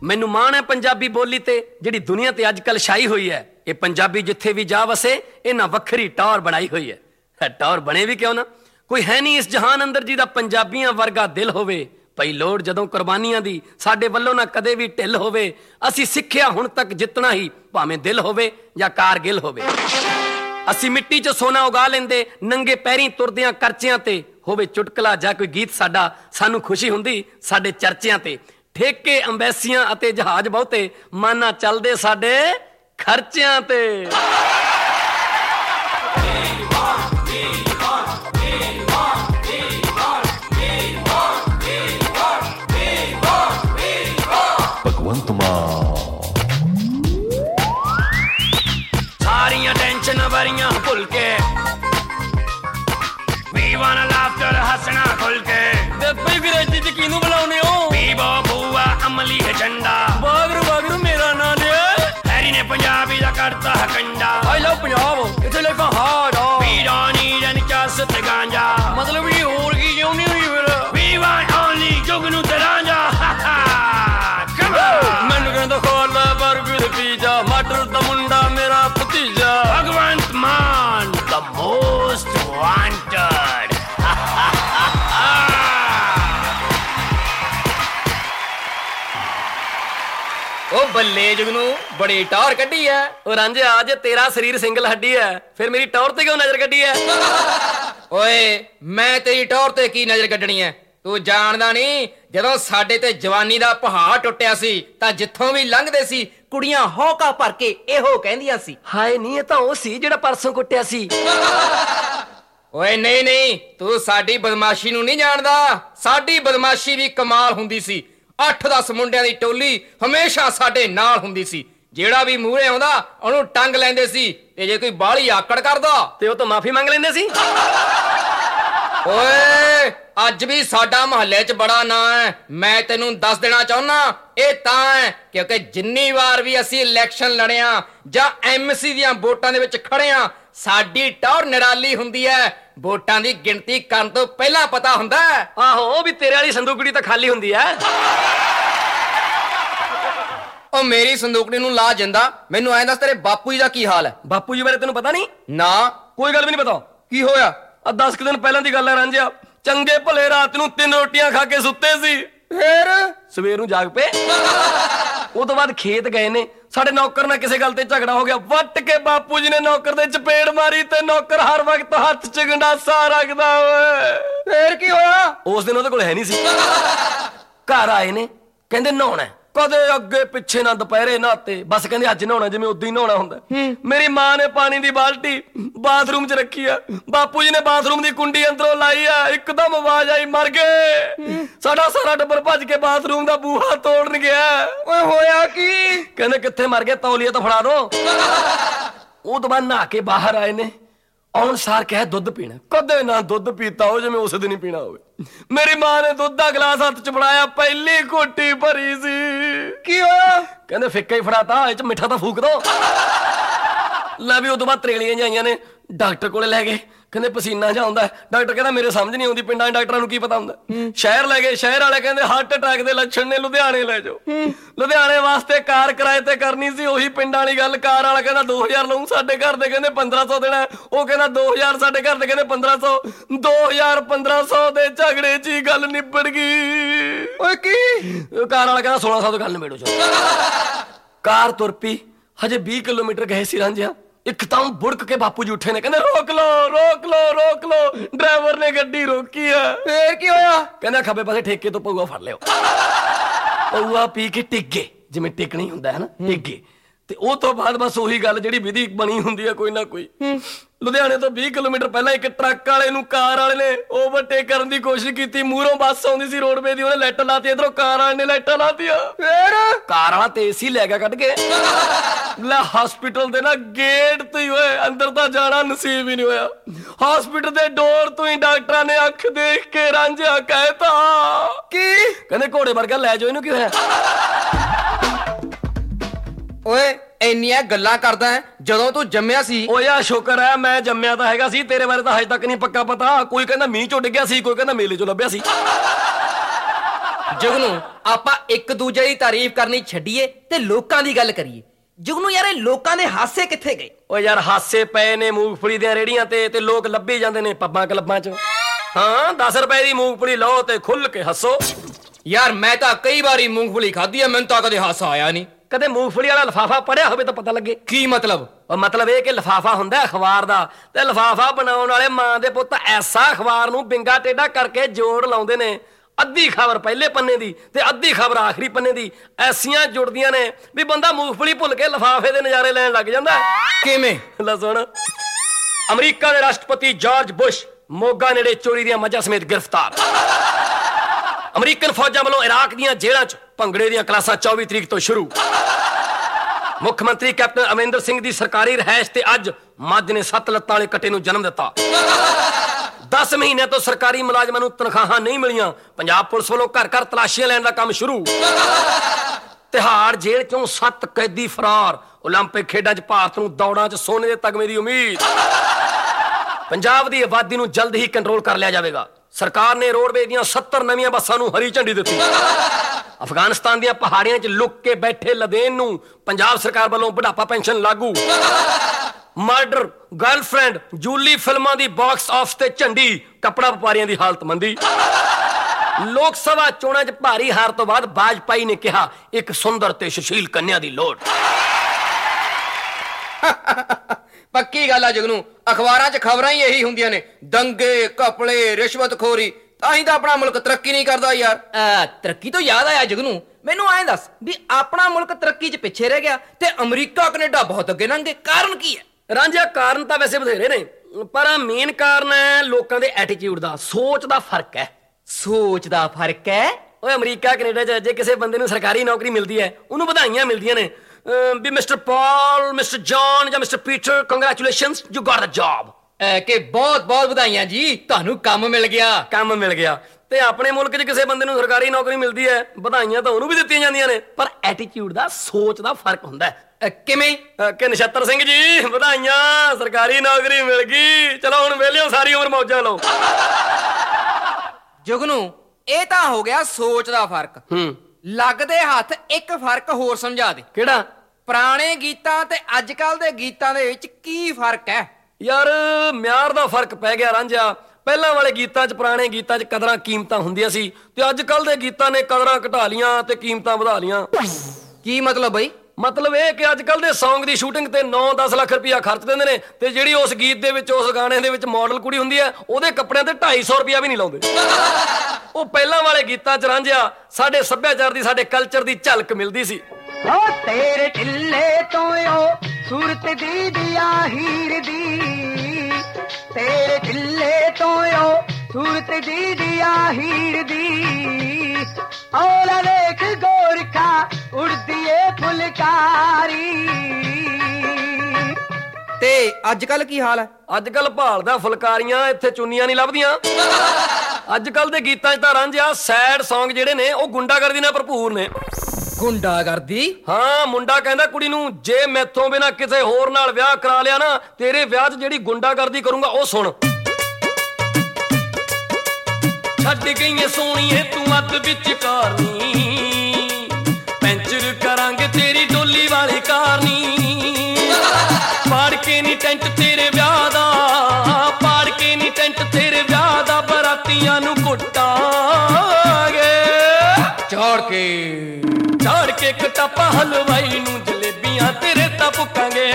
ਮੈਨੂੰ ਮਾਣ ਹੈ ਪੰਜਾਬੀ ਬੋਲੀ ਤੇ ਜਿਹੜੀ ਦੁਨੀਆ ਤੇ ਅੱਜ ਕੱਲ ਛਾਈ ਹੋਈ ਹੈ। ਇਹ ਪੰਜਾਬੀ ਜਿੱਥੇ ਵੀ ਜਾ ਵਸੇ ਇਹਨਾਂ ਵੱਖਰੀ ਟੌਰ ਬਣਾਈ ਹੋਈ ਹੈ। ਟੌਰ ਬਣੇ ਵੀ ਕਿਉਂ ਨਾ, ਕੋਈ ਹੈ ਨਹੀਂ ਇਸ ਜਹਾਨ ਅੰਦਰ ਜਿਹਦਾ ਪੰਜਾਬੀਆਂ ਵਰਗਾ ਦਿਲ ਹੋਵੇ। ਪਈ ਲੋੜ ਜਦੋਂ ਕੁਰਬਾਨੀਆਂ ਦੀ ਸਾਡੇ ਵੱਲੋਂ ਨਾ ਕਦੇ ਵੀ ਢਿੱਲ ਹੋਵੇ। ਅਸੀਂ ਸਿੱਖਿਆ ਹੁਣ ਤੱਕ ਜਿੱਤਣਾ ਹੀ, ਭਾਵੇਂ ਦਿਲ ਹੋਵੇ ਜਾਂ ਕਾਰਗਿਲ ਹੋਵੇ। ਅਸੀਂ ਮਿੱਟੀ 'ਚ ਸੋਨਾ ਉਗਾ ਲੈਂਦੇ, ਨੰਗੇ ਪੈਰੀਂ ਤੁਰਦਿਆਂ ਕਰਚਿਆਂ ਤੇ। ਹੋਵੇ ਚੁਟਕਲਾ ਜਾਂ ਕੋਈ ਗੀਤ ਸਾਡਾ, ਸਾਨੂੰ ਖੁਸ਼ੀ ਹੁੰਦੀ ਸਾਡੇ ਚਰਚਿਆਂ ਤੇ। ਠੇਕੇ ਅੰਬੈਸੀਆਂ ਅਤੇ ਜਹਾਜ਼ ਬਹੁਤੇ, ਮਾਨਾ ਚੱਲਦੇ ਸਾਡੇ ਖਰਚਿਆਂ ਤੇ। ਸਾਰੀਆਂ ਟੈਨਸ਼ਨ ਵਰੀਆਂ ਭੁੱਲ ਕੇ, ਵੀ ਵਾਨਾ ਲਾਫਟਰ ਹੱਸਣਾ ਖੁੱਲ ਕੇ। ਬੇਬੇ ਅੰਗਰੇਜ਼ੀ ਚ ਕਿਹਨੂੰ ਬੁਲਾਉਨੇ ਹੋ? ਬੀਬੋ ਬੂਆ ਅਮਲੀ ਹੈ ਝੰਡਾ, ਬਾਗਰੂ ਬਾਗਰੂ ਮੇਰਾ ਨਾਂ ਲਿਆ। ਹੈਰੀ ਨੇ ਪੰਜਾਬੀ ਦਾ ਕਰਤਾ ਹਕੰਡਾ। ਆਈ ਲਵ ਪੰਜਾਬ, ਇੱਥੇ ਲਿਖਾ ਹਾਰਡ ਆ। ਵੀ ਡੋਨਟ ਨੀਡ ਐਨੀ ਚਾਸ ਤੇ ਗਾਂਜਾ, ਮਤਲਬ ਵੀ ਹੋਰ ਕੀ ਚਾਹੁੰਦੇ ਹੋ ਫਿਰ? ਵੀ ਵਾਂਟ ਓਨਲੀ ਜੁਗਨੂ ਤੇ ਰਾਂਝਾ। ਮੈਨੂੰ ਕਹਿੰਦਾ ਖੋਲਾ ਬਰਗਰ ਪੀਜ਼ਾ, ਮਟਰ ਦਾ ਮੁੰਡਾ ਮੇਰਾ ਭਤੀਜਾ। ਭਗਵੰਤ ਮਾਨ ਦਾ ਮੋਸਟ ਵਾਂਟਡ। ਉਹ ਬੱਲੇ ਜੁਗਨੂ, ਬੜੀ ਟੌਰ ਕੱਢੀ ਐ। ਉਹ ਰਾਂਝਾ ਜੇ ਤੇਰਾ ਸਰੀਰ ਸਿੰਗਲ ਹੱਡੀ ਐ, ਫਿਰ ਮੇਰੀ ਟੌਰ ਤੇ ਕਿਉਂ ਨਜ਼ਰ ਕੱਢੀ ਐ? ਓਏ ਮੈਂ ਤੇਰੀ ਟੌਰ ਤੇ ਕੀ ਨਜ਼ਰ ਕੱਢਣੀ ਐ? ਤੂੰ ਜਾਣਦਾ ਨਹੀਂ, ਜਦੋਂ ਸਾਡੇ ਤੇ ਜਵਾਨੀ ਦਾ ਪਹਾੜ ਟੁੱਟਿਆ ਸੀ ਤਾਂ ਜਿੱਥੋਂ ਵੀ ਲੰਘਦੇ ਸੀ ਕੁੜੀਆਂ ਹੌਕਾ ਭਰ ਕੇ ਇਹੋ ਕਹਿੰਦੀਆਂ ਸੀ, ਹਾਏ ਨਹੀਂ ਇਹ ਤਾਂ ਉਹ ਸੀ ਜਿਹੜਾ ਪਰਸੋਂ ਕੁੱਟਿਆ ਸੀ। ਓਏ ਨਹੀਂ ਨਹੀਂ, ਤੂੰ ਸਾਡੀ ਬਦਮਾਸ਼ੀ ਨੂੰ ਨਹੀਂ ਜਾਣਦਾ। ਸਾਡੀ ਬਦਮਾਸ਼ੀ ਵੀ ਕਮਾਲ ਹੁੰਦੀ ਸੀ। 8-10 ਮੁੰਡਿਆਂ ਦੀ ਟੋਲੀ ਹਮੇਸ਼ਾ ਸਾਡੇ ਨਾਲ ਹੁੰਦੀ ਸੀ। ਜਿਹੜਾ ਵੀ ਮੂਹਰੇ ਆਉਂਦਾ ਉਹਨੂੰ ਟੰਗ ਲੈਂਦੇ ਸੀ, ਤੇ ਜੇ ਕੋਈ ਬਾਹਲੀ ਆਕੜ ਕਰਦਾ ਤੇ ਉਹ ਤੋਂ ਮਾਫੀ ਮੰਗ ਲੈਂਦੇ ਸੀ। ਓਏ ਅੱਜ ਵੀ ਸਾਡਾ ਮੁਹੱਲੇ 'ਚ ਬੜਾ ਨਾਂ ਹੈ। ਮੈਂ ਤੈਨੂੰ ਦੱਸ ਦੇਣਾ ਚਾਹੁੰਦਾ, ਇਹ ਤਾਂ ਹੈ ਕਿਉਂਕਿ ਜਿੰਨੀ ਵਾਰ ਵੀ ਅਸੀਂ ਇਲੈਕਸ਼ਨ ਲੜਿਆ ਜਾਂ ਐਮਸੀ ਦੀਆਂ ਵੋਟਾਂ ਦੇ ਵਿੱਚ ਖੜਿਆ, ਸਾਡੀ ਟੌਰ ਨਿਰਾਲੀ ਹੁੰਦੀ ਹੈ। ਵੋਟਾਂ ਦੀ ਗਿਣਤੀ ਕਰਨ ਤੋਂ ਪਹਿਲਾਂ ਪਤਾ ਹੁੰਦਾ। ਆਹੋ, ਉਹ ਵੀ ਤੇਰੇ ਵਾਲੀ ਸੰਦੂਕੜੀ ਤਾਂ ਖਾਲੀ ਹੁੰਦੀ ਹੈ। ਉਹ ਮੇਰੀ ਸੰਦੂਕੜੀ ਨੂੰ ਲਾ ਜਿੰਦਾ। ਮੈਨੂੰ ਐਂ ਦੱਸ, ਤੇਰੇ ਬਾਪੂ ਜੀ ਦਾ ਕੀ ਹਾਲ ਹੈ? ਬਾਪੂ ਜੀ ਬਾਰੇ ਤੈਨੂੰ ਪਤਾ ਨਹੀਂ? ਨਾ, ਕੋਈ ਗੱਲ ਵੀ ਨਹੀਂ ਪਤਾ। ਕੀ ਹੋਇਆ? 10 ਦਿਨ ਪਹਿਲਾਂ ਦੀ ਗੱਲ ਹੈ ਰਾਂਝਿਆ। ਚੰਗੇ ਭਲੇ ਰਾਤ ਨੂੰ 3 ਰੋਟੀਆਂ ਖਾ ਕੇ ਸੁੱਤੇ ਸੀ, ਫਿਰ ਸਵੇਰ ਨੂੰ ਜਾਗ ਪਏ। ਉਹ ਤੋਂ ਬਾਅਦ ਖੇਤ ਗਏ ਨੇ, ਸਾਡੇ ਨੌਕਰ ਨਾਲ ਕਿਸੇ ਗੱਲ ਤੇ ਝਗੜਾ ਹੋ ਗਿਆ। ਵੱਟ ਕੇ ਬਾਪੂ ਜੀ ਨੇ ਨੌਕਰ ਦੇ ਚਪੇੜ ਮਾਰੀ ਤੇ ਨੌਕਰ ਹਰ ਵਕਤ ਹੱਥ 'ਚ ਗੰਡਾਸਾ ਰੱਖਦਾ ਓਏ। ਫਿਰ ਕੀ ਹੋਇਆ? ਉਸ ਦਿਨ ਉਹਦੇ ਕੋਲ ਹੈ ਨਹੀਂ ਸੀ। ਘਰ ਆਏ ਨੇ, ਕਹਿੰਦੇ ਨਹਾਉਣਾ। ਕਦੇ ਅੱਗੇ ਪਿੱਛੇ ਨਾ ਦੁਪਹਿਰੇ ਨਹਾਤੇ, ਬਸ ਕਹਿੰਦੇ ਅੱਜ ਨਹਾਉਣਾ ਜਿਵੇਂ ਉਦੋਂ ਹੀ ਨਹਾਉਣਾ ਹੁੰਦਾ। ਮੇਰੀ ਮਾਂ ਨੇ ਪਾਣੀ ਦੀ ਬਾਲਟੀ ਬਾਥਰੂਮ 'ਚ ਰੱਖੀ ਆ, ਬਾਪੂ ਜੀ ਨੇ ਬਾਥਰੂਮ ਦੀ ਕੁੰਡੀ ਅੰਦਰੋਂ ਲਾਈ ਆ। ਇੱਕਦਮ ਆਵਾਜ਼ ਆਈ, ਮਰ ਗਏ। ਸਾਡਾ ਸਾਰਾ ਟੱਬਰ ਭੱਜ ਕੇ ਬਾਥਰੂਮ ਦਾ ਬੂਹਾ ਤੋੜਨ ਗਿਆ। ਓਏ ਹੋਇਆ ਕੀ? ਕਹਿੰਦੇ ਕਿੱਥੇ ਮਰ ਗਏ, ਤੌਲੀਆ ਤਾਂ ਫੜਾ ਦੋ। ਉਹ ਤੋਂ ਬਾਅਦ ਨਹਾ ਕੇ ਬਾਹਰ ਆਏ ਨੇ, ਆਉਣ ਸਾਰ ਕਿਹਾ ਦੁੱਧ ਪੀਣਾ। ਕਦੇ ਨਾ ਦੁੱਧ ਪੀਤਾ ਹੋ ਜਿਵੇਂ ਉਸ ਦਿਨ ਹੀ ਪੀਣਾ ਹੋਵੇ। ਮੇਰੀ ਮਾਂ ਨੇ ਦੁੱਧ ਦਾ ਗਲਾਸ ਹੱਥ 'ਚ ਫੜਾਇਆ, ਪਹਿਲੀ ਘੁੱਟੀ ਭਰੀ ਸੀ। ਕੀ ਹੋਇਆ? ਕਹਿੰਦੇ ਫਿੱਕਾ ਹੀ ਫੜਾਤਾ, ਇਹ 'ਚ ਮਿੱਠਾ ਤਾਂ ਫੂਕ ਦੋ। ਲੈ ਵੀ ਉਦੋਂ ਬਾਅਦ ਤਰੇਲੀਆਂ ਜਾਈਆਂ ਨੇ, ਡਾਕਟਰ ਕੋਲੇ ਲੈ ਗਏ। ਕਹਿੰਦੇ ਪਸੀਨਾ ਜਿਹਾ ਆਉਂਦਾ। ਡਾਕਟਰ ਕਹਿੰਦਾ ਮੇਰੇ ਸਮਝ ਨਹੀਂ ਆਉਂਦੀ, ਪਿੰਡਾਂ ਦੇ ਡਾਕਟਰਾਂ ਨੂੰ ਕੀ ਪਤਾ ਹੁੰਦਾ। ਸ਼ਹਿਰ ਲੈ ਗਏ, ਸ਼ਹਿਰ ਵਾਲੇ ਕਹਿੰਦੇ ਹਾਰਟ ਅਟੈਕ ਦੇ ਲੱਛਣ ਨੇ, ਲੁਧਿਆਣੇ ਲੈ ਜਾਓ। ਲੁਧਿਆਣੇ ਵਾਸਤੇ ਕਾਰ ਕਿਰਾਏ ਤੇ ਕਰਨੀ ਸੀ, ਉਹੀ ਪਿੰਡਾਂ ਵਾਲੀ ਗੱਲ। ਕਾਰ ਵਾਲਾ ਕਹਿੰਦਾ 2000 ਲਊਂ, ਸਾਡੇ ਘਰ ਦੇ ਕਹਿੰਦੇ 1500 ਦੇਣਾ। ਉਹ ਕਹਿੰਦਾ 2000, ਸਾਡੇ ਘਰ ਦੇ ਕਹਿੰਦੇ 1500। 2000 1500 ਦੇ ਝਗੜੇ 'ਚ ਹੀ ਗੱਲ ਨਿਬੜ ਗਈ। ਓਏ ਕੀ? ਕਾਰ ਵਾਲਾ ਕਹਿੰਦਾ 1600 ਤੋਂ ਗੱਲ ਨਿਬੇੜੋ। ਕਾਰ ਤੁਰ ਪਈ, ਹਜੇ 20 ਕਿਲੋਮੀਟਰ ਗਏ ਸੀ ਰਾਂਝਿਆ। ਇੱਕਦਮ ਬੁੜਕ ਕੇ ਬਾਪੂ ਜੀ ਉੱਠੇ ਨੇ, ਕਹਿੰਦੇ ਰੋਕ ਲੋ ਰੋਕ ਲੋ ਰੋਕ ਲੋ। ਡਰਾਈਵਰ ਨੇ ਗੱਡੀ ਰੋਕੀ ਆ। ਫੇਰ ਕੀ ਹੋਇਆ? ਕਹਿੰਦਾ ਖੱਬੇ ਪਾਸੇ ਠੇਕੇ ਤੋਂ ਪਊਆ ਫੜ ਲਿਓ। ਪਊਆ ਪੀ ਕੇ ਟਿਕ ਗਏ, ਜਿਵੇਂ ਟਿਕਣੀ ਹੁੰਦਾ ਹੈ ਨਾ, ਟਿਕ ਗਏ। ਤੇ ਉਹ ਤੋਂ ਬਾਅਦ ਬਸ ਉਹੀ ਗੱਲ ਜਿਹੜੀ ਵਿਧੀ ਬਣੀ ਹੁੰਦੀ ਹੈ ਕੋਈ ਨਾ ਕੋਈ। ਲੁਧਿਆਣੇ ਤੋਂ 20 ਕਿਲੋਮੀਟਰ ਪਹਿਲਾਂ ਇੱਕ ਟਰੱਕ ਵਾਲੇ ਨੂੰ ਕਾਰ ਵਾਲੇ ਨੇ ਓਵਰਟੇਕ ਕਰਨ ਦੀ ਕੋਸ਼ਿਸ਼ ਕੀਤੀ। ਮੂਹਰੋਂ ਬੱਸ ਆਉਂਦੀ ਸੀ ਰੋਡਵੇ ਦੀ, ਉਹਨੇ ਲਾਈਟ ਲਾਤੀ, ਇਧਰੋਂ ਕਾਰ ਵਾਲੇ ਨੇ ਲਾਈਟਾਂ ਲਾਤੀਆਂ। ਫੇਰ ਕਾਰ ਵਾਲਾ ਤੇਜ਼ ਸੀ, ਲੈ ਗਿਆ ਕੱਢ ਕੇ। ਲੈ ਹਸਪੀਟਲ ਦੇ ਨਾ ਗੇਟ ਤੋਂ ਹੀ ਹੋਏ, ਅੰਦਰ ਤਾਂ ਜਾਣਾ ਨਸੀਬ ਹੀ ਨਹੀਂ ਹੋਇਆ। ਹਸਪੀਟਲ ਦੇ ਡੋਰ ਤੋਂ ਹੀ ਡਾਕਟਰਾਂ ਨੇ ਅੱਖ ਦੇਖ ਕੇ ਰਾਂਝਾ ਕਹਿਤਾ, ਕੀ ਕਹਿੰਦੇ ਘੋੜੇ ਵਰਗਾ ਲੈ ਜਾਓ, ਇਹਨੂੰ ਕੀ ਹੋਇਆ? ਓਏ ਇੰਨੀਆਂ ਗੱਲਾਂ ਕਰਦਾ ਹੈ, ਜਦੋਂ ਤੂੰ ਜੰਮਿਆ ਸੀ। ਓਏ ਆ ਸ਼ੁਕਰ ਹੈ ਮੈਂ ਜੰਮਿਆ ਤਾਂ ਹੈਗਾ ਸੀ, ਤੇਰੇ ਬਾਰੇ ਤਾਂ ਹਜੇ ਤੱਕ ਨਹੀਂ ਪੱਕਾ ਪਤਾ। ਕੋਈ ਕਹਿੰਦਾ ਮੀਂਹ ਚੋਂ ਡਿੱਗਿਆ ਸੀ, ਕੋਈ ਕਹਿੰਦਾ ਮੇਲੇ ਚੋਂ ਲੱਭਿਆ ਸੀ। ਜੁਗਨੂ ਆਪਾਂ ਇੱਕ ਦੂਜੇ ਦੀ ਤਾਰੀਫ ਕਰਨੀ ਛੱਡੀਏ ਤੇ ਲੋਕਾਂ ਦੀ ਗੱਲ ਕਰੀਏ। ਜੁਗਨੂ ਯਾਰ ਇਹ ਲੋਕਾਂ ਦੇ ਹਾਸੇ ਕਿੱਥੇ ਗਏ? ਓ ਯਾਰ ਹਾਸੇ ਪਏ ਨੇ ਮੂੰਗਫਲੀ ਦੀਆਂ ਰੇੜੀਆਂ ਤੇ ਲੋਕ ਲੱਭੀ ਜਾਂਦੇ ਨੇ ਪੱਬਾਂ ਕਲੱਬਾਂ 'ਚ। ਹਾਂ 10 ਰੁਪਏ ਦੀ ਮੂੰਗਫਲੀ ਲਓ ਤੇ ਖੁੱਲ ਕੇ ਹੱਸੋ। ਯਾਰ ਮੈਂ ਤਾਂ ਕਈ ਵਾਰੀ ਮੂੰਗਫਲੀ ਖਾਧੀ ਆ, ਮੈਨੂੰ ਤਾਂ ਕਦੇ ਹਾਸਾ ਆਇਆ ਨਹੀਂ। ਕਦੇ ਮੂੰਗਫਲੀ ਵਾਲਾ ਲਿਫਾਫਾ ਪੜਿਆ ਹੋਵੇ ਤਾਂ ਪਤਾ ਲੱਗੇ। ਕੀ ਮਤਲਬ? ਮਤਲਬ ਇਹ ਕਿ ਲਿਫਾਫਾ ਹੁੰਦਾ ਅਖਬਾਰ ਦਾ ਤੇ ਲਿਫਾਫਾ ਬਣਾਉਣ ਵਾਲੇ ਮਾਂ ਦੇ ਪੁੱਤ ਐਸਾ ਅਖਬਾਰ ਨੂੰ ਬਿੰਗਾ ਟੇਢਾ ਕਰਕੇ ਜੋੜ ਲਾਉਂਦੇ ਨੇ, ਅੱਧੀ ਖਬਰ ਪਹਿਲੇ ਪੰਨੇ ਦੀ ਤੇ ਅੱਧੀ ਖਬਰ ਆਖਰੀ ਪੰਨੇ ਦੀ, ਐਸੀਆਂ ਜੁੜਦੀਆਂ ਨੇ ਵੀ ਬੰਦਾ ਮੂੰਗਫਲੀ ਭੁੱਲ ਕੇ ਲਿਫਾਫੇ ਦੇ ਨਜ਼ਾਰੇ ਲੈਣ ਲੱਗ ਜਾਂਦਾ। ਕਿਵੇਂ? ਲੈ ਸੁਣ। ਅਮਰੀਕਾ ਦੇ ਰਾਸ਼ਟਰਪਤੀ ਜਾਰਜ ਬੁਸ਼ ਮੋਗਾ ਨੇੜੇ ਚੋਰੀ ਦੀਆਂ ਮੱਝਾਂ ਸਮੇਤ ਗ੍ਰਿਫਤਾਰ। ਅਮਰੀਕਨ ਫੌਜਾਂ ਵੱਲੋਂ ਇਰਾਕ ਦੀਆਂ ਜੇਲ੍ਹਾਂ 'ਚ ਭੰਗੜੇ ਦੀਆਂ ਕਲਾਸਾਂ 24 ਤਰੀਕ ਤੋਂ ਸ਼ੁਰੂ। ਮੁੱਖ ਮੰਤਰੀ ਕੈਪਟਨ ਅਮਰਿੰਦਰ ਸਿੰਘ ਦੀ ਸਰਕਾਰੀ ਰਿਹਾਇਸ਼ ਤੇ ਅੱਜ ਮੱਝ ਨੇ 7 ਲੱਤਾਂ ਵਾਲੇ ਕੱਟੇ ਨੂੰ ਜਨਮ ਦਿੱਤਾ। 10 ਮਹੀਨਿਆਂ ਤੋਂ ਸਰਕਾਰੀ ਮੁਲਾਜ਼ਮਾਂ ਨੂੰ ਤਨਖਾਹਾਂ ਨਹੀਂ ਮਿਲੀਆਂ। ਪੰਜਾਬ ਪੁਲਿਸ ਵੱਲੋਂ ਘਰ ਘਰ ਤਲਾਸ਼ੀਆਂ ਲੈਣ ਦਾ ਕੰਮ ਸ਼ੁਰੂ। ਤਿਹਾੜ ਜੇਲ੍ਹ 'ਚੋਂ 7 ਕੈਦੀ ਫਰਾਰ। ਓਲੰਪਿਕ ਖੇਡਾਂ 'ਚ ਭਾਰਤ ਨੂੰ ਦੌੜਾਂ 'ਚ ਸੋਨੇ ਦੇ ਤਗਮੇ ਦੀ ਉਮੀਦ। ਪੰਜਾਬ ਦੀ ਆਬਾਦੀ ਨੂੰ ਜਲਦ ਹੀ ਕੰਟਰੋਲ ਕਰ ਲਿਆ ਜਾਵੇਗਾ। ਸਰਕਾਰ ਨੇ ਰੋਡਵੇਜ਼ ਦੀਆਂ 70 ਨਵੀਆਂ ਬੱਸਾਂ ਨੂੰ ਹਰੀ ਝੰਡੀ ਦਿੱਤੀ। ਅਫਗਾਨਿਸਤਾਨ ਦੀਆਂ ਪਹਾੜੀਆਂ 'ਚ ਲੁੱਕ ਕੇ ਬੈਠੇ ਲਦੇਨ ਨੂੰ ਪੰਜਾਬ ਸਰਕਾਰ ਵੱਲੋਂ ਬੁਢਾਪਾ ਪੈਨਸ਼ਨ ਲਾਗੂ। ਮਰਡਰ ਗਰਲਫ੍ਰੈਂਡ ਜੂਲੀ ਫਿਲਮਾਂ ਦੀ ਬਾਕਸ ਆਫਿਸ ਤੇ ਝੰਡੀ, ਕੱਪੜਾ ਵਪਾਰੀਆਂ ਦੀ ਹਾਲਤ ਮੰਦੀ। ਲੋਕ ਸਭਾ ਚੋਣਾਂ 'ਚ ਭਾਰੀ ਹਾਰ ਤੋਂ ਬਾਅਦ ਵਾਜਪਾਈ ਨੇ ਕਿਹਾ ਇੱਕ ਸੁੰਦਰ ਤੇ ਸੁਸ਼ੀਲ ਕੰਨਿਆ ਦੀ ਲੋੜ। ਪੱਕੀ ਗੱਲ ਆ ਜੁਗਨੂ, ਅਖਬਾਰਾਂ 'ਚ ਖਬਰਾਂ ਹੀ ਇਹੀ ਹੁੰਦੀਆਂ ਨੇ, ਦੰਗੇ ਘਪਲੇ ਰਿਸ਼ਵਤਖੋਰੀ, ਤਾਂ ਹੀ ਤਾਂ ਆਪਣਾ ਮੁਲਕ ਤਰੱਕੀ ਨਹੀਂ ਕਰਦਾ ਯਾਰ। ਤਰੱਕੀ ਤੋਂ ਯਾਦ ਆਇਆ ਜੁਗਨੂ, ਮੈਨੂੰ ਐਂ ਦੱਸ ਵੀ ਆਪਣਾ ਮੁਲਕ ਤਰੱਕੀ 'ਚ ਪਿੱਛੇ ਰਹਿ ਗਿਆ ਤੇ ਅਮਰੀਕਾ ਕੈਨੇਡਾ ਬਹੁਤ ਅੱਗੇ ਲੰਘ ਗਏ, ਕਾਰਨ ਕੀ ਹੈ? ਰਾਂਝਾ ਕਾਰਨ ਤਾਂ ਵੈਸੇ ਬਥੇਰੇ ਨੇ, ਪਰ ਮੇਨ ਕਾਰਨ ਹੈ ਲੋਕਾਂ ਦੇ ਐਟੀਟਿਊਡ ਦਾ, ਸੋਚ ਦਾ ਫਰਕ ਹੈ। ਸੋਚ ਦਾ ਫਰਕ ਹੈ? ਓਏ ਅਮਰੀਕਾ ਕੈਨੇਡਾ 'ਚ ਜੇ ਕਿਸੇ ਬੰਦੇ ਨੂੰ ਸਰਕਾਰੀ ਨੌਕਰੀ ਮਿਲਦੀ ਹੈ ਉਹਨੂੰ ਵਧਾਈਆਂ ਮਿਲਦੀਆਂ ਨੇ ਵੀ ਮਿਸਟਰ ਪਾਲ, ਮਿਸਟਰ ਜੌਨ ਜਾਂ mister Peter, congratulations you got a job. ਕਿ ਬਹੁਤ ਬਹੁਤ ਵਧਾਈਆਂ ਜੀ, ਤੁਹਾਨੂੰ ਕੰਮ ਮਿਲ ਗਿਆ। ਕੰਮ ਮਿਲ ਗਿਆ। ਤੇ ਆਪਣੇ ਮੁਲਕ 'ਚ ਕਿਸੇ ਬੰਦੇ ਨੂੰ ਸਰਕਾਰੀ ਨੌਕਰੀ ਮਿਲਦੀ ਹੈ ਵਧਾਈਆਂ ਤਾਂ ਉਹਨੂੰ ਵੀ ਦਿੱਤੀਆਂ ਜਾਂਦੀਆਂ ਨੇ, ਪਰ ਐਟੀਟਿਊਡ ਦਾ, ਸੋਚ ਦਾ ਫਰਕ ਹੁੰਦਾ ਹੈ। ਕਿਵੇਂ? ਕਿ ਨਛੱਤਰ ਸਿੰਘ ਜੀ ਵਧਾਈਆਂ, ਸਰਕਾਰੀ ਨੌਕਰੀ ਮਿਲ ਗਈ, ਚਲੋ ਹੁਣ ਵਿਹਲਿਓ ਸਾਰੀ ਉਮਰ ਮੌਜਾਂ ਲਓ। ਜੁਗਨੂ ਇਹ ਤਾਂ ਹੋ ਗਿਆ ਸੋਚ ਦਾ ਫਰਕ। ਲੱਗਦੇ ਹੱਥ ਇੱਕ ਫਰਕ ਹੋਰ ਸਮਝਾ ਦੇ। ਕਿਹੜਾ? ਪੁਰਾਣੇ ਗੀਤਾਂ ਤੇ ਅੱਜ ਕੱਲ ਦੇ ਗੀਤਾਂ ਦੇ ਵਿੱਚ ਕੀ ਫਰਕ ਹੈ? ਯਾਰ ਮਿਆਰ ਦਾ ਫਰਕ ਪੈ ਗਿਆ ਰਾਂਝਾ। ਪਹਿਲਾਂ ਵਾਲੇ ਗੀਤਾਂ 'ਚ, ਪੁਰਾਣੇ ਗੀਤਾਂ 'ਚ ਕਦਰਾਂ ਕੀਮਤਾਂ ਹੁੰਦੀਆਂ ਸੀ ਤੇ ਅੱਜ ਕੱਲ ਦੇ ਗੀਤਾਂ ਨੇ ਕਦਰਾਂ ਘਟਾ ਲੀਆਂ ਤੇ ਕੀਮਤਾਂ ਵਧਾ ਲੀਆਂ। ਕੀ ਮਤਲਬ ਬਈ? ਮਤਲਬ ਇਹ ਕਿ ਅੱਜ ਕੱਲ ਦੇ ਸੌਂਗ ਦੀ ਸ਼ੂਟਿੰਗ ਤੇ 9-10 ਲੱਖ ਰੁਪਇਆ ਖਰਚ ਦਿੰਦੇ ਨੇ ਤੇ ਜਿਹੜੀ ਉਸ ਗੀਤ ਦੇ ਵਿੱਚ, ਉਸ ਗਾਣੇ ਦੇ ਵਿੱਚ ਮਾਡਲ ਕੁੜੀ ਹੁੰਦੀ ਹੈ ਉਹਦੇ ਕੱਪੜਿਆਂ ਤੇ 250 ਰੁਪਇਆ ਵੀ ਨਹੀਂ ਲਾਉਂਦੇ। ਉਹ ਪਹਿਲਾਂ ਵਾਲੇ ਗੀਤਾਂ 'ਚ ਰਾਂਝਿਆ ਸਾਡੇ ਸੱਭਿਆਚਾਰ ਦੀ, ਸਾਡੇ ਕਲਚਰ ਦੀ ਝਲਕ ਮਿਲਦੀ ਸੀ। ਤੇਰੇ ਢਿੱਲੇ ਤੋਂ ਓ ਸੂਰਤ ਦੀ ਦਿਆ ਹੀਰ ਦੀ, ਤੇਰੇ ਢਿੱਲੇ ਤੋਂ ਓ ਸੂਰਤ ਦੀ ਦਿਆ ਹੀਰ ਦੀ, ਔਲਾ ਵੇਖ ਗੋਰਖਾ ਉੜਦੀ ਏ ਫੁਲਕਾਰੀ। ਤੇ ਅੱਜ ਕੱਲ ਕੀ ਹਾਲ ਹੈ? ਅੱਜ ਕੱਲ ਭਾਲਦਾ ਫੁਲਕਾਰੀਆਂ, ਇੱਥੇ ਚੁੰਨੀਆਂ ਨਹੀਂ ਲੱਭਦੀਆਂ। ਅੱਜ ਕੱਲ ਦੇ ਗੀਤਾਂ 'ਚ ਤਾਂ ਰਾਂਝਿਆ ਸੈਡ ਸੌਂਗ ਜਿਹੜੇ ਨੇ ਉਹ ਗੁੰਡਾਗਰਦੀ ਨਾਲ ਭਰਪੂਰ ਨੇ। ਗੁੰਡਾਗਰਦੀ? ਹਾਂ, ਮੁੰਡਾ ਕਹਿੰਦਾ ਕੁੜੀ ਨੂੰ ਜੇ ਮੈਥੋਂ ਬਿਨਾ ਕਿਸੇ ਹੋਰ ਨਾਲ ਵਿਆਹ ਕਰਾ ਲਿਆ ਨਾ, ਤੇਰੇ ਵਿਆਹ 'ਚ ਜਿਹੜੀ ਗੁੰਡਾਗਰਦੀ ਕਰੂੰਗਾ ਉਹ ਸੁਣ। ਛੱਡ ਗਈਏ ਸੋਹਣੀਏ ਤੂੰ ਅੱਧ ਵਿੱਚ ਕਾਰਨੀ, ਪੈਂਚਰ ਕਰਾਂਗੇ ਤੇਰੀ ਡੋਲੀ ਵਾਲੀ ਕਾਰਨੀ, ਪਾੜ ਕੇ ਨੀ ਟੈਂਟ ਤੇਰੇ ਵਿਆਹ ਦਾ, ਪਾੜ ਕੇ ਨੀ ਟੈਂਟ ਤੇਰੇ ਵਿਆਹ ਦਾ, ਬਰਾਤੀਆਂ ਨੂੰ ਕੁੱਟਾਂਗੇ ਝਾੜ ਕੇ ਕਟਾਪਾ, ਹਲਵਾਈ ਨੂੰ ਜਲੇਬੀਆਂ ਤੇਰੇ ਤਾਂ ਭੁੱਕਾਂਗੇ,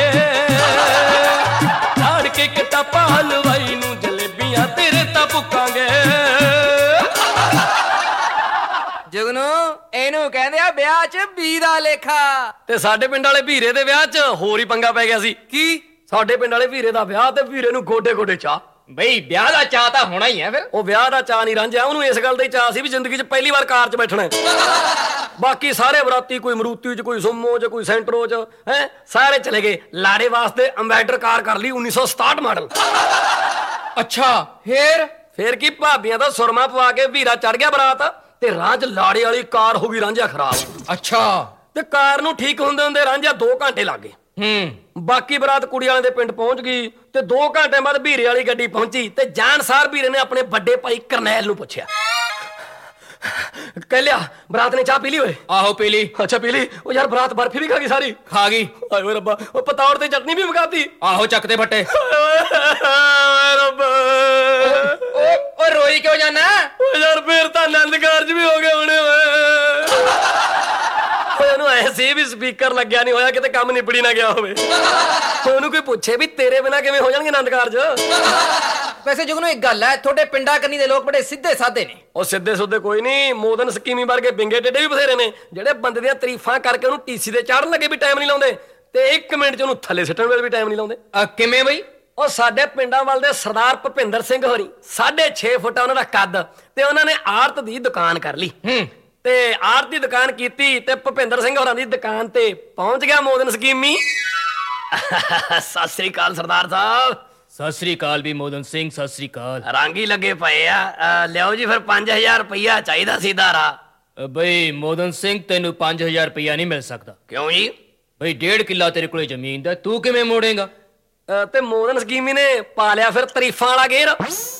ਝਾੜ ਕੇ ਕਟਾਪਾ, ਹਲਵਾਈ ਨੂੰ ਜਲੇਬੀਆਂ ਤੇਰੇ ਤਾਂ ਭੁੱਕਾਂਗੇ। ਜੁਗਨੂ ਇਹਨੂੰ ਕਹਿੰਦੇ ਆ ਵਿਆਹ 'ਚ ਬੀ ਦਾ ਲੇਖਾ। ਤੇ ਸਾਡੇ ਪਿੰਡ ਵਾਲੇ ਵੀਰੇ ਦੇ ਵਿਆਹ 'ਚ ਹੋਰ ਹੀ ਪੰਗਾ ਪੈ ਗਿਆ ਸੀ। ਕੀ? ਸਾਡੇ ਪਿੰਡ ਵਾਲੇ ਵੀਰੇ ਦਾ ਵਿਆਹ ਤੇ ਵੀਰੇ ਨੂੰ ਗੋਡੇ ਗੋਡੇ ਚਾਹ। ਬਈ ਵਿਆਹ ਦਾ ਚਾਹ ਤਾਂ ਹੋਣਾ ਹੀ ਹੈ ਫਿਰ। ਉਹ ਵਿਆਹ ਦਾ ਚਾਹ ਨਹੀਂ ਰਾਂਝਿਆ, ਉਹਨੂੰ ਇਸ ਗੱਲ ਦਾ ਹੀ ਚਾਹ ਸੀ ਵੀ ਜ਼ਿੰਦਗੀ 'ਚ ਪਹਿਲੀ ਵਾਰ ਕਾਰ 'ਚ ਬੈਠਣਾ। ਬਾਕੀ ਸਾਰੇ ਬਰਾਤੀ ਕੋਈ ਮਰੂਤੀ 'ਚ, ਕੋਈ ਸੁਮੋ 'ਚ, ਕੋਈ ਸੈਂਟਰੋ 'ਚ, ਸਾਰੇ ਚਲੇ ਗਏ। ਲਾੜੇ ਵਾਸਤੇ ਅੰਬੈਸਡਰ ਕਾਰ ਕਰ ਲਈ 1967 ਮਾਡਲ। ਅੱਛਾ ਫੇਰ ਕੀ ਭਾਬੀਆਂ ਦਾ ਸੁਰਮਾ ਪਵਾ ਕੇ ਵੀਰਾ ਚੜ ਗਿਆ ਬਰਾਤ ਤੇ ਰਾਹ 'ਚ ਲਾੜੇ ਵਾਲੀ ਕਾਰ ਹੋ ਗਈ ਰਾਂਝਾ ਖਰਾਬ। ਅੱਛਾ। ਤੇ ਕਾਰ ਨੂੰ ਠੀਕ ਹੁੰਦੇ ਹੁੰਦੇ ਰਾਂਝਾ 2 ਘੰਟੇ ਲੱਗ ਗਏ। ਬਾਕੀ ਬਰਾਤ ਕੁੜੀ ਵਾਲੇ ਦੇ ਪਿੰਡ ਪਹੁੰਚ ਗਈ ਤੇ 2 ਘੰਟੇ ਬਾਅਦ ਵੀਰੇ ਵਾਲੀ ਗੱਡੀ ਪਹੁੰਚੀ ਤੇ ਜਾਨਸਾਰ ਵੀਰੇ ਨੇ ਆਪਣੇ ਵੱਡੇ ਭਾਈ ਕਰਨੈਲ ਨੂੰ ਪੁੱਛਿਆ, कह लिया बरात ने चाह पी ली? आहो पी ली। अच्छा पी ली। ओ यार बरात बर्फी भी खा गई सारी? खा गई। आए रब्बा, ओ पतौड़ ते चटनी भी पकाती? आहो चकते फट्टे। रब्बा ओ रोई क्यों जाना? ओ यार फिर तो आनंद कारज भी हो गए होने। ऐसे भी स्पीकर लग्या नहीं होया किते काम निबड़ी ना गया होवे। ਉਹਨੂੰ ਕੋਈ ਪੁੱਛੇ ਵੀ ਤੇਰੇ ਬਿਨਾ ਕਿਵੇਂ ਹੋ ਜਾਣਗੇ ਆਨੰਦ ਕਾਰਜ? ਵੈਸੇ ਜੁਗਨੂ ਇੱਕ ਗੱਲ ਹੈ, ਤੁਹਾਡੇ ਪਿੰਡਾਂ ਕੰਨੀ ਦੇ ਲੋਕ ਬੜੇ ਸਿੱਧੇ ਸਾਦੇ ਨੇ। ਉਹ ਸਿੱਧੇ ਸੁੱਧੇ ਕੋਈ ਨਹੀਂ, ਮੋਦਨ ਸਕੀਮੀ ਵਰਗੇ ਬਿੰਗੇ ਟੇਡੇ ਵੀ ਬਥੇਰੇ ਨੇ ਜਿਹੜੇ ਬੰਦੇ ਦੀਆਂ ਤਾਰੀਫਾਂ ਕਰਕੇ ਉਹਨੂੰ ਟੀਸੀ ਤੇ ਚਾੜਨ ਲੱਗੇ ਵੀ ਟਾਈਮ ਨਹੀਂ ਲਾਉਂਦੇ ਤੇ 1 ਮਿੰਟ ਚ ਉਹਨੂੰ ਥੱਲੇ ਸਿੱਟਣ ਵੇਲੇ ਵੀ ਟਾਈਮ ਨਹੀਂ ਲਾਉਂਦੇ। ਕਿਵੇਂ ਬਈ? ਉਹ ਸਾਡੇ ਪਿੰਡਾਂ ਵੱਲ ਦੇ ਸਰਦਾਰ ਭੁਪਿੰਦਰ ਸਿੰਘ ਹੋਰੀ 6.5 ਫੁੱਟ ਉਹਨਾਂ ਦਾ ਕੱਦ ਤੇ ਉਹਨਾਂ ਨੇ ਆੜਤ ਦੀ ਦੁਕਾਨ ਕਰ ਲਈ ਤੇ ਆੜਤ ਦੀ ਦੁਕਾਨ ਕੀਤੀ ਤੇ ਭੁਪਿੰਦਰ ਸਿੰਘ ਹੋਰਾਂ ਦੀ ਦੁਕਾਨ ਤੇ ਪਹੁੰਚ ਗਿਆ ਮੋਦਨ ਸਕੀਮੀ। ਸਤਿ ਸ੍ਰੀ ਅਕਾਲ ਸਰਦਾਰ ਸਾਹਿਬ। ਸਤਿ ਸ੍ਰੀ ਅਕਾਲ ਵੀ ਮੋਦਨ ਸਿੰਘ, ਸਤਿ ਸ੍ਰੀ ਅਕਾਲ। ਰੰਗ ਹੀ ਲੱਗੇ ਪਏ ਆ। ਲਿਆਓ ਜੀ ਫਿਰ 5000 ਰੁਪਇਆ ਚਾਹੀਦਾ ਸੀ ਧਾਰਾ। ਬਈ ਮੋਦਨ ਸਿੰਘ ਤੈਨੂੰ 5000 ਰੁਪਇਆ ਨਹੀਂ ਮਿਲ ਸਕਦਾ। ਕਿਉਂ ਜੀ? ਬਈ 1.5 ਕਿੱਲਾ ਤੇਰੇ ਕੋਲੇ ਜ਼ਮੀਨ ਦਾ, ਤੂੰ ਕਿਵੇਂ ਮੋੜੇਗਾ? ਤੇ ਮੋਦਨ ਸਕੀਮੀ ਨੇ ਪਾ ਲਿਆ ਫਿਰ ਤਾਰੀਫਾਂ ਵਾਲਾ ਗੇਰ।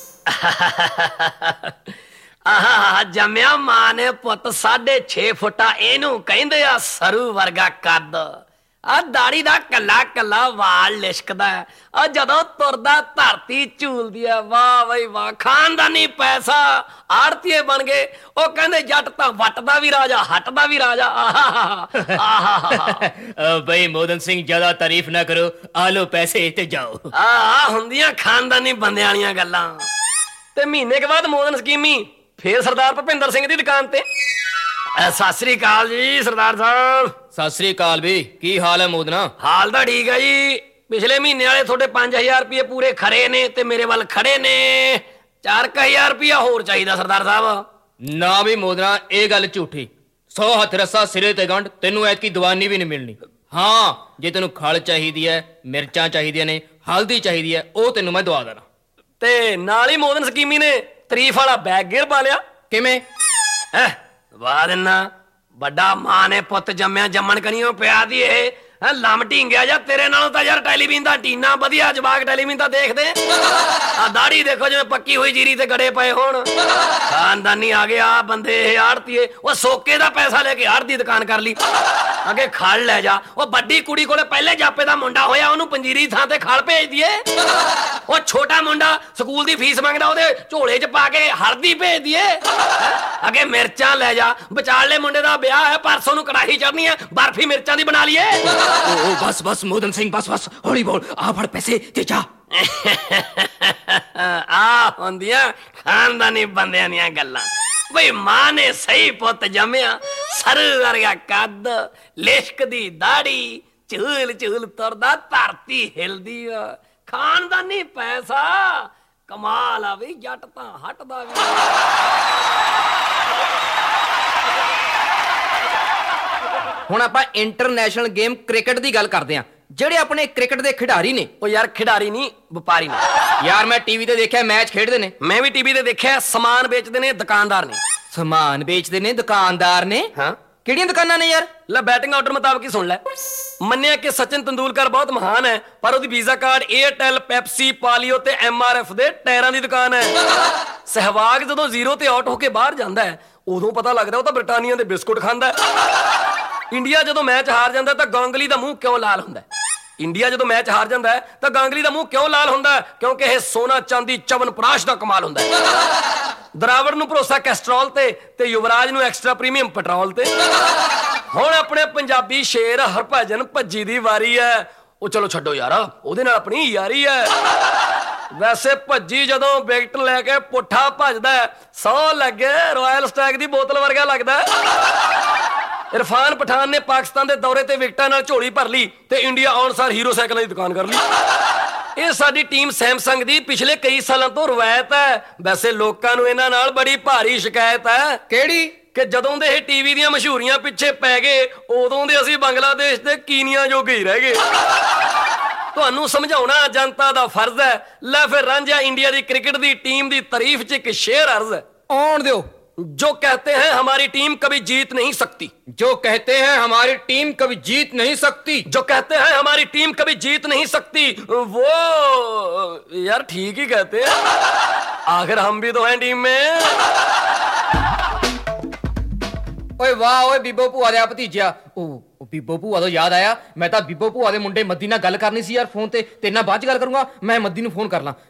ਆਹ ਜੰਮਿਆ ਮਾਂ ਨੇ ਪੁੱਤ 6.5 ਫੁੱਟਾ, ਇਹਨੂੰ ਕਹਿੰਦੇ ਆ ਸਰੂ ਵਰਗਾ ਕੱਦ। ਆ ਦਾੜੀ ਦਾ ਕੱਲਾ ਕੱਲਾ ਵਾਲ ਲਿਸ਼ਕਦਾ ਆ ਜਦੋਂ ਤੁਰਦਾ ਧਰਤੀ ਝੂਲਦੀ ਆ। ਵਾਹ ਬਈ ਵਾਹ, ਖਾਨਦਾਨੀ ਪੈਸਾ, ਆੜਤੀਏ ਬਣ ਗਏ। ਉਹ ਕਹਿੰਦੇ ਜੱਟ ਤਾਂ ਵੱਟ ਦਾ ਵੀ ਰਾਜਾ, ਹੱਟ ਦਾ ਵੀ ਰਾਜਾ। ਬਈ ਮੋਦਨ ਸਿੰਘ ਜ਼ਿਆਦਾ ਤਾਰੀਫ ਨਾ ਕਰੋ, ਆ ਲੋ ਪੈਸੇ ਤੇ ਜਾਓ। ਆ ਹੁੰਦੀਆਂ ਖਾਨਦਾਨੀ ਬੰਦਿਆਂ ਵਾਲੀਆਂ ਗੱਲਾਂ। ਤੇ ਮਹੀਨੇ ਕੇ ਬਾਅਦ ਮੋਦਨ ਸਕੀਮੀ ਫੇਰ ਸਰਦਾਰ ਭੁਪਿੰਦਰ ਸਿੰਘ ਦੀ ਦੁਕਾਨ ਤੇ। ਸਤਿ ਸ੍ਰੀ ਅਕਾਲ ਜੀ ਸਰਦਾਰ ਸਾਹਿਬ। ਸਤਿ ਸ੍ਰੀ ਅਕਾਲ ਵੀ, ਕੀ ਹਾਲ ਹੈ ਮੋਦਨਾ? ਹਾਲ ਤਾਂ ਠੀਕ ਹੈ ਜੀ। ਪਿਛਲੇ ਮਹੀਨੇ ਵਾਲੇ ਤੁਹਾਡੇ 5000 ਰੁਪਏ ਪੂਰੇ ਖਰੇ ਨੇ ਤੇ ਮੇਰੇ ਵੱਲ ਖੜੇ ਨੇ 4000 ਰੁਪਇਆ ਹੋਰ ਚਾਹੀਦਾ ਸਰਦਾਰ ਸਾਹਿਬ। ਨਾ ਵੀ ਮੋਦਨਾ, ਇਹ ਗੱਲ ਝੂਠੀ। 100 ਹੱਥ ਰੱਸਾ ਸਿਰੇ ਤੇ ਗੰਢ, ਤੈਨੂੰ ਐਤਕੀ ਦੀਵਾਨੀ ਵੀ ਨਹੀਂ ਮਿਲਣੀ। ਹਾਂ, ਜੇ ਤੈਨੂੰ ਖਲ ਚਾਹੀਦੀ ਹੈ, ਮਿਰਚਾਂ ਚਾਹੀਦੀਆਂ ਨੇ, ਹਲਦੀ ਚਾਹੀਦੀ ਹੈ, ਉਹ ਤੈਨੂੰ ਮੈਂ ਦਵਾ ਦੇਣਾ। ਤੇ ਨਾਲ ਹੀ ਮੋਦਨ ਸਕੀਮੀ ਨੇ ਤਾਰੀਫ ਵਾਲਾ ਬੈਗ ਗੇਰ ਪਾ ਲਿਆ। ਕਿਵੇਂ? ਵਾਹ ਦਿਨਾ ਵੱਡਾ ਮਾਂ ਨੇ ਪੁੱਤ ਜੰਮਿਆ ਜੰਮਣ ਕਨੀਓ ਪਿਆ ਦੀ ਇਹ ਲੰਮ ਢੀਂਗਿਆ ਜਾ। ਤੇਰੇ ਨਾਲੋਂ ਤਾਂ ਯਾਰ ਟੈਲੀਵਿਜ਼ਨ ਦਾ ਟੀਨਾ ਵਧੀਆ। ਜਵਾਕ ਟੈਲੀਵਿਜ਼ਨ ਤਾਂ ਦੇਖਦੇ ਆ। ਦਾੜੀ ਦੇਖੋ ਜਿਵੇਂ ਪੱਕੀ ਹੋਈ ਜੀਰੀ ਤੇ ਗੜੇ ਪਏ ਹੋਣ। ਖਾਨਦਾਨੀ ਆ ਗਿਆ ਬੰਦੇ ਇਹ ਆੜਤੀਏ। ਉਹ ਸੋਕੇ ਦਾ ਪੈਸਾ ਲੈ ਕੇ ਆੜਤ ਦੀ ਦੁਕਾਨ ਕਰ ਲਈ। ਅੱਗੇ ਖਲ ਲੈ ਜਾ। ਉਹ ਵੱਡੀ ਕੁੜੀ ਕੋਲੇ ਪਹਿਲੇ ਜਾਪੇ ਦਾ ਮੁੰਡਾ ਹੋਇਆ, ਉਹਨੂੰ ਪੰਜੀਰੀ ਥਾਂ ਤੇ ਖਲ ਭੇਜ ਦੀਏ। ਉਹ ਛੋਟਾ ਮੁੰਡਾ ਸਕੂਲ ਦੀ ਫੀਸ ਮੰਗਦਾ, ਉਹਦੇ ਝੋਲੇ 'ਚ ਪਾ ਕੇ ਹਲਦੀ ਭੇਜ ਦੀਏ। ਅੱਗੇ ਮਿਰਚਾਂ ਲੈ ਜਾ। ਵਿਚਾਲੇ ਮੁੰਡੇ ਦਾ ਵਿਆਹ ਹੈ, ਪਰਸੋਂ ਨੂੰ ਕੜਾਹੀ ਚੜਨੀ ਹੈ, ਬਰਫੀ ਮਿਰਚਾਂ ਦੀ ਬਣਾ ਲਈਏ। ਬਸ ਬਸ ਮੋਦਨ ਸਿੰਘ, ਬਸ ਬਸ, ਹੌਲੀ ਬੋਲ। ਆ ਫੜ ਪੈਸੇ ਤੇ ਜਾ। ਆ ਹੁੰਦੀਆਂ ਖਾਨਦਾਨੀ ਬੰਦਿਆਂ ਦੀਆਂ ਗੱਲਾਂ। ਬਈ ਮਾਂ ਨੇ ਸਹੀ ਪੁੱਤ ਜੰਮਿਆ, ਸਰ ਵਰਗਾ ਕੱਦ, ਲਿਸ਼ਕ ਦੀ ਦਾੜੀ, ਝੂਲ ਝੂਲ ਤੁਰਦਾ ਧਰਤੀ ਹਿਲਦੀ। ਖਾਨਦਾਨੀ ਪੈਸਾ ਕਮਾਲ ਆ ਵੀ, ਜੱਟ ਤਾਂ ਹਟਦਾ ਵੀ। ਹੁਣ ਆਪਾਂ ਇੰਟਰਨੈਸ਼ਨਲ ਗੇਮ ਕ੍ਰਿਕਟ ਦੀ ਗੱਲ ਕਰਦੇ ਆਂ। ਜਿਹੜੇ ਆਪਣੇ ਕ੍ਰਿਕਟ ਦੇ ਖਿਡਾਰੀ ਨੇ, ਉਹ ਯਾਰ ਖਿਡਾਰੀ ਨਹੀਂ, ਵਪਾਰੀ ਨੇ। ਯਾਰ ਮੈਂ ਟੀਵੀ ਤੇ ਦੇਖਿਆ ਮੈਚ ਖੇਡਦੇ ਨੇ। ਮੈਂ ਵੀ ਟੀਵੀ ਤੇ ਦੇਖਿਆ। ਸਮਾਨ ਵੇਚਦੇ ਨੇ, ਦੁਕਾਨਦਾਰ ਨੇ। ਸਮਾਨ ਵੇਚਦੇ ਨੇ, ਦੁਕਾਨਦਾਰ ਨੇ? ਹਾਂ। ਕਿਹੜੀਆਂ ਦੁਕਾਨਾਂ ਨੇ ਯਾਰ? ਲੈ ਬੈਟਿੰਗ ਆਰਡਰ ਮੁਤਾਬਕ ਹੀ ਸੁਣ ਲੈ। ਮੰਨਿਆ ਕਿ ਸਚਿਨ ਤੰਦੂਲਕਰ ਬਹੁਤ ਮਹਾਨ ਹੈ, ਪਰ ਉਹਦੀ ਵੀਜ਼ਾ ਕਾਰਡ ਏਅਰਟੈਲ, ਪੈਪਸੀ, ਪਾਲੀਓ ਤੇ MRF ਦੇ ਟਾਇਰਾਂ ਦੀ ਦੁਕਾਨ ਹੈ। ਸਹਿਵਾਗ ਜਦੋਂ 0 ਤੇ ਆਊਟ ਹੋ ਕੇ ਬਾਹਰ ਜਾਂਦਾ ਹੈ, ਉਦੋਂ ਪਤਾ ਲੱਗਦਾ ਉਹ ਤਾਂ ਬ੍ਰਿਟਾਨੀਆ ਦੇ ਬਿਸਕੁਟ ਖਾਂਦਾ। ਇੰਡੀਆ ਜਦੋਂ ਮੈਚ ਹਾਰ ਜਾਂਦਾ ਤਾਂ ਗਾਂਗਲੀ ਦਾ ਮੂੰਹ ਕਿਉਂ ਲਾਲ ਹੁੰਦਾ? ਇੰਡੀਆ ਜਦੋਂ ਮੈਚ ਹਾਰ ਜਾਂਦਾ ਹੈ ਤਾਂ ਗਾਂਗਲੀ ਦਾ ਮੂੰਹ ਕਿਉਂ ਲਾਲ ਹੁੰਦਾ? ਕਿਉਂਕਿ ਇਹ ਸੋਨਾ, ਚਾਂਦੀ, ਚਵਨਪ੍ਰਾਸ਼ ਦਾ ਕਮਾਲ ਹੁੰਦਾ ਹੈ। ਦਰਾਵੜ ਨੂੰ ਭਰੋਸਾ ਕੈਸਟਰੋਲ ਤੇ ਯੁਵਰਾਜ ਨੂੰ ਐਕਸਟਰਾ ਪ੍ਰੀਮੀਅਮ ਪੈਟਰੋਲ ਤੇ। ਹੁਣ ਆਪਣੇ ਪੰਜਾਬੀ ਸ਼ੇਰ ਹਰਭਜਨ ਭੱਜੀ ਦੀ ਵਾਰੀ ਹੈ। ਉਹ ਚਲੋ ਛੱਡੋ ਯਾਰ, ਉਹਦੇ ਨਾਲ ਆਪਣੀ ਯਾਰੀ ਹੈ। ਵੈਸੇ ਭੱਜੀ ਜਦੋਂ ਵਿਕਟ ਲੈ ਕੇ ਪੁੱਠਾ ਭੱਜਦਾ 100 ਲੱਗੇ ਰਾਇਲ ਸਟੈਗ ਦੀ ਬੋਤਲ ਵਰਗਾ ਲੱਗਦਾ। ਇਰਫਾਨ ਪਠਾਨ ਨੇ ਪਾਕਿਸਤਾਨ ਦੇ ਦੌਰੇ ਤੇ ਵਿਕਟਾਂ ਨਾਲ ਝੋਲੀ ਭਰ ਲਈ ਤੇ ਇੰਡੀਆ ਆਉਣ ਸਾਰ ਹੀਰੋ ਸਾਈਕਲਾਂ ਦੀ ਦੁਕਾਨ ਕਰ ਲਈ। ਇਹ ਸਾਡੀ ਟੀਮ ਸੈਮਸੰਗ ਦੀ ਪਿਛਲੇ ਕਈ ਸਾਲਾਂ ਤੋਂ ਰਵਾਇਤ ਹੈ। ਵੈਸੇ ਲੋਕਾਂ ਨੂੰ ਇਹਨਾਂ ਨਾਲ ਬੜੀ ਭਾਰੀ ਸ਼ਿਕਾਇਤ ਹੈ। ਕਿਹੜੀ? ਕਿ ਜਦੋਂ ਦੇ ਇਹ ਟੀਵੀ ਦੀਆਂ ਮਸ਼ਹੂਰੀਆਂ ਪਿੱਛੇ ਪੈ ਗਏ, ਉਦੋਂ ਦੇ ਅਸੀਂ ਬੰਗਲਾਦੇਸ਼ ਤੇ ਕੀਨੀਆ ਜੋਗੇ ਹੀ ਰਹਿ ਗਏ। ਤੁਹਾਨੂੰ ਸਮਝਾਉਣਾ ਜਨਤਾ ਦਾ ਫਰਜ਼ ਹੈ। ਲੈ ਫਿਰ ਰਾਂਝਾ ਇੰਡੀਆ ਦੀ ਕ੍ਰਿਕਟ ਦੀ ਟੀਮ ਦੀ ਤਾਰੀਫ 'ਚ ਇੱਕ ਸ਼ੇਰ ਅਰਜ਼ ਹੈ। ਆਉਣ ਦਿਓ। जो कहते हैं हमारी टीम कभी जीत नहीं सकती, जो कहते हैं हमारी टीम कभी जीत नहीं सकती, जो कहते हैं हमारी टीम कभी जीत नहीं सकती, वो यार ठीक ही कहते हैं। आखिर हम भी तो हैं टीम में। ਓਏ ਵਾਹ ਓਏ ਬੀਬੋ ਭੂਆ ਦਾ ਭਤੀਜਿਆ। ਉਹ ਬੀਬੋ ਭੂਆ ਤੋਂ ਯਾਦ ਆਇਆ, ਮੈਂ ਤਾਂ ਬੀਬੋ ਭੂਆ ਦੇ ਮੁੰਡੇ ਮੱਦੀ ਨਾਲ ਗੱਲ ਕਰਨੀ ਸੀ ਯਾਰ ਫੋਨ ਤੇ। ਤੇਰੇ ਨਾਲ ਬਾਅਦ ਚ ਗੱਲ ਕਰੂੰਗਾ, ਮੈਂ ਮੱਦੀ ਨੂੰ ਫੋਨ ਕਰ ਲਾਂ।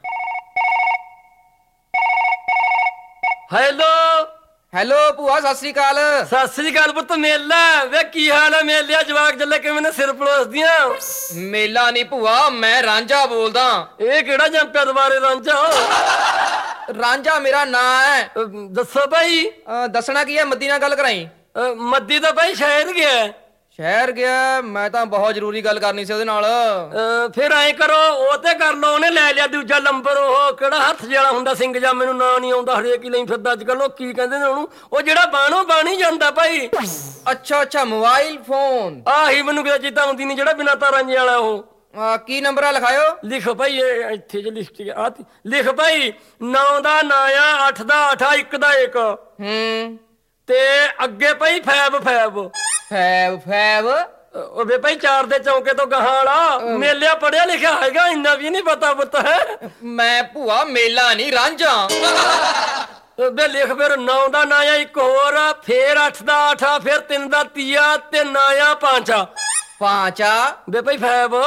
ਹੈਲੋ ਭੂਆ, ਸਤਿ ਸ੍ਰੀ ਅਕਾਲ। ਸਤਿ ਸ੍ਰੀ ਅਕਾਲ ਪੁੱਤ। ਮੇਲਾ ਵੇ ਕੀ ਹਾਲ ਹੈ? ਮੇਲਿਆ ਜਵਾਕ ਜੱਲੇ ਕਿਵੇਂ ਨੇ ਸਿਰ ਪਲੋਸਦੀਆਂ? ਮੇਲਾ ਨਹੀਂ ਭੂਆ, ਮੈਂ ਰਾਂਝਾ ਬੋਲਦਾ। ਇਹ ਕਿਹੜਾ ਜੰਪਿਆ ਦੁਬਾਰੇ ਰਾਂਝਾ? ਰਾਂਝਾ ਮੇਰਾ ਨਾਂ ਹੈ। ਦੱਸੋ ਭਾਈ। ਦੱਸਣਾ ਕੀ ਹੈ? ਮੱਦੀ ਨਾਲ ਗੱਲ ਕਰਾਈ। ਮੱਦੀ ਤਾਂ ਭਾਈ ਸ਼ਹਿਰ ਗਿਆ। ਸ਼ਹਿਰ ਗਿਆ? ਮੈਂ ਤਾਂ ਬਹੁਤ ਜ਼ਰੂਰੀ ਗੱਲ ਕਰਨੀ ਸੀ ਉਹਦੇ ਨਾਲ। ਫਿਰ ਐਂ ਕਰੋ, ਉਹ ਤੇ ਕਰ ਲਓ। ਉਹਨੇ ਲੈ ਲਿਆ ਦੂਜਾ ਨੰਬਰ। ਉਹ ਕਿਹੜਾ ਹੱਥ ਜਿਹੜਾ ਹੁੰਦਾ ਸਿੰਘ ਜਾਂ, ਮੈਨੂੰ ਨਾਂ ਨਹੀਂ ਆਉਂਦਾ, ਹਰੇਕ ਹੀ ਲਈ ਫਿਰਦਾ ਅੱਜ ਕੱਲ। ਉਹ ਕੀ ਕਹਿੰਦੇ ਨੇ ਉਹਨੂੰ? ਉਹ ਜਿਹੜਾ ਬਾਣੋ ਬਾਣੀ ਜਾਂਦਾ ਭਾਈ। ਅੱਛਾ, ਮੋਬਾਈਲ ਫੋਨ। ਆਹੀ ਮੈਨੂੰ ਕਿਹਾ ਚੀਤਾ ਹੁੰਦੀ ਨਹੀਂ, ਜਿਹੜਾ ਬਿਨਾਂ ਤਾਰਾਂ ਜਿਹੇ ਵਾਲਾ। ਉਹ ਕੀ ਨੰਬਰ ਆ? ਲਿਖਾਇਓ। ਲਿਖ ਭਾਈ, ਇੱਥੇ ਜੇ ਲਿਖ ਲਿਖ ਭਾਈ। 9 ਦਾ 9 ਆ, 8 ਦਾ 8 ਆ, 1 ਦਾ 1 ਤੇ ਅੱਗੇ ਭਾਈ 5 ਉਹ ਵੇ ਭਾਈ 4 ਦੇ ਚੌਂਕੇ ਤੋਂ ਗਾਹਾਂ ਵਾਲਾ। ਮੇਲਿਆ ਪੜਿਆ ਲਿਖਿਆ ਹੈਗਾ, ਇੰਨਾ ਵੀ ਨਹੀਂ ਪਤਾ ਪੁੱਤ ਹੈ। ਮੈਂ ਭੂਆ ਮੇਲਾ ਨਹੀਂ ਰਾਂਝਾ। ਵੇ ਲਿਖ ਫਿਰ 9 ਦਾ 9 ਆ, 1 ਹੋਰ, ਫਿਰ 8 ਦਾ 8 ਆ, ਫਿਰ 3 ਦਾ 30 ਆ, ਤੇ 9 ਆ 5 ਆ। 5 ਆ ਵੇ ਭਾਈ 5।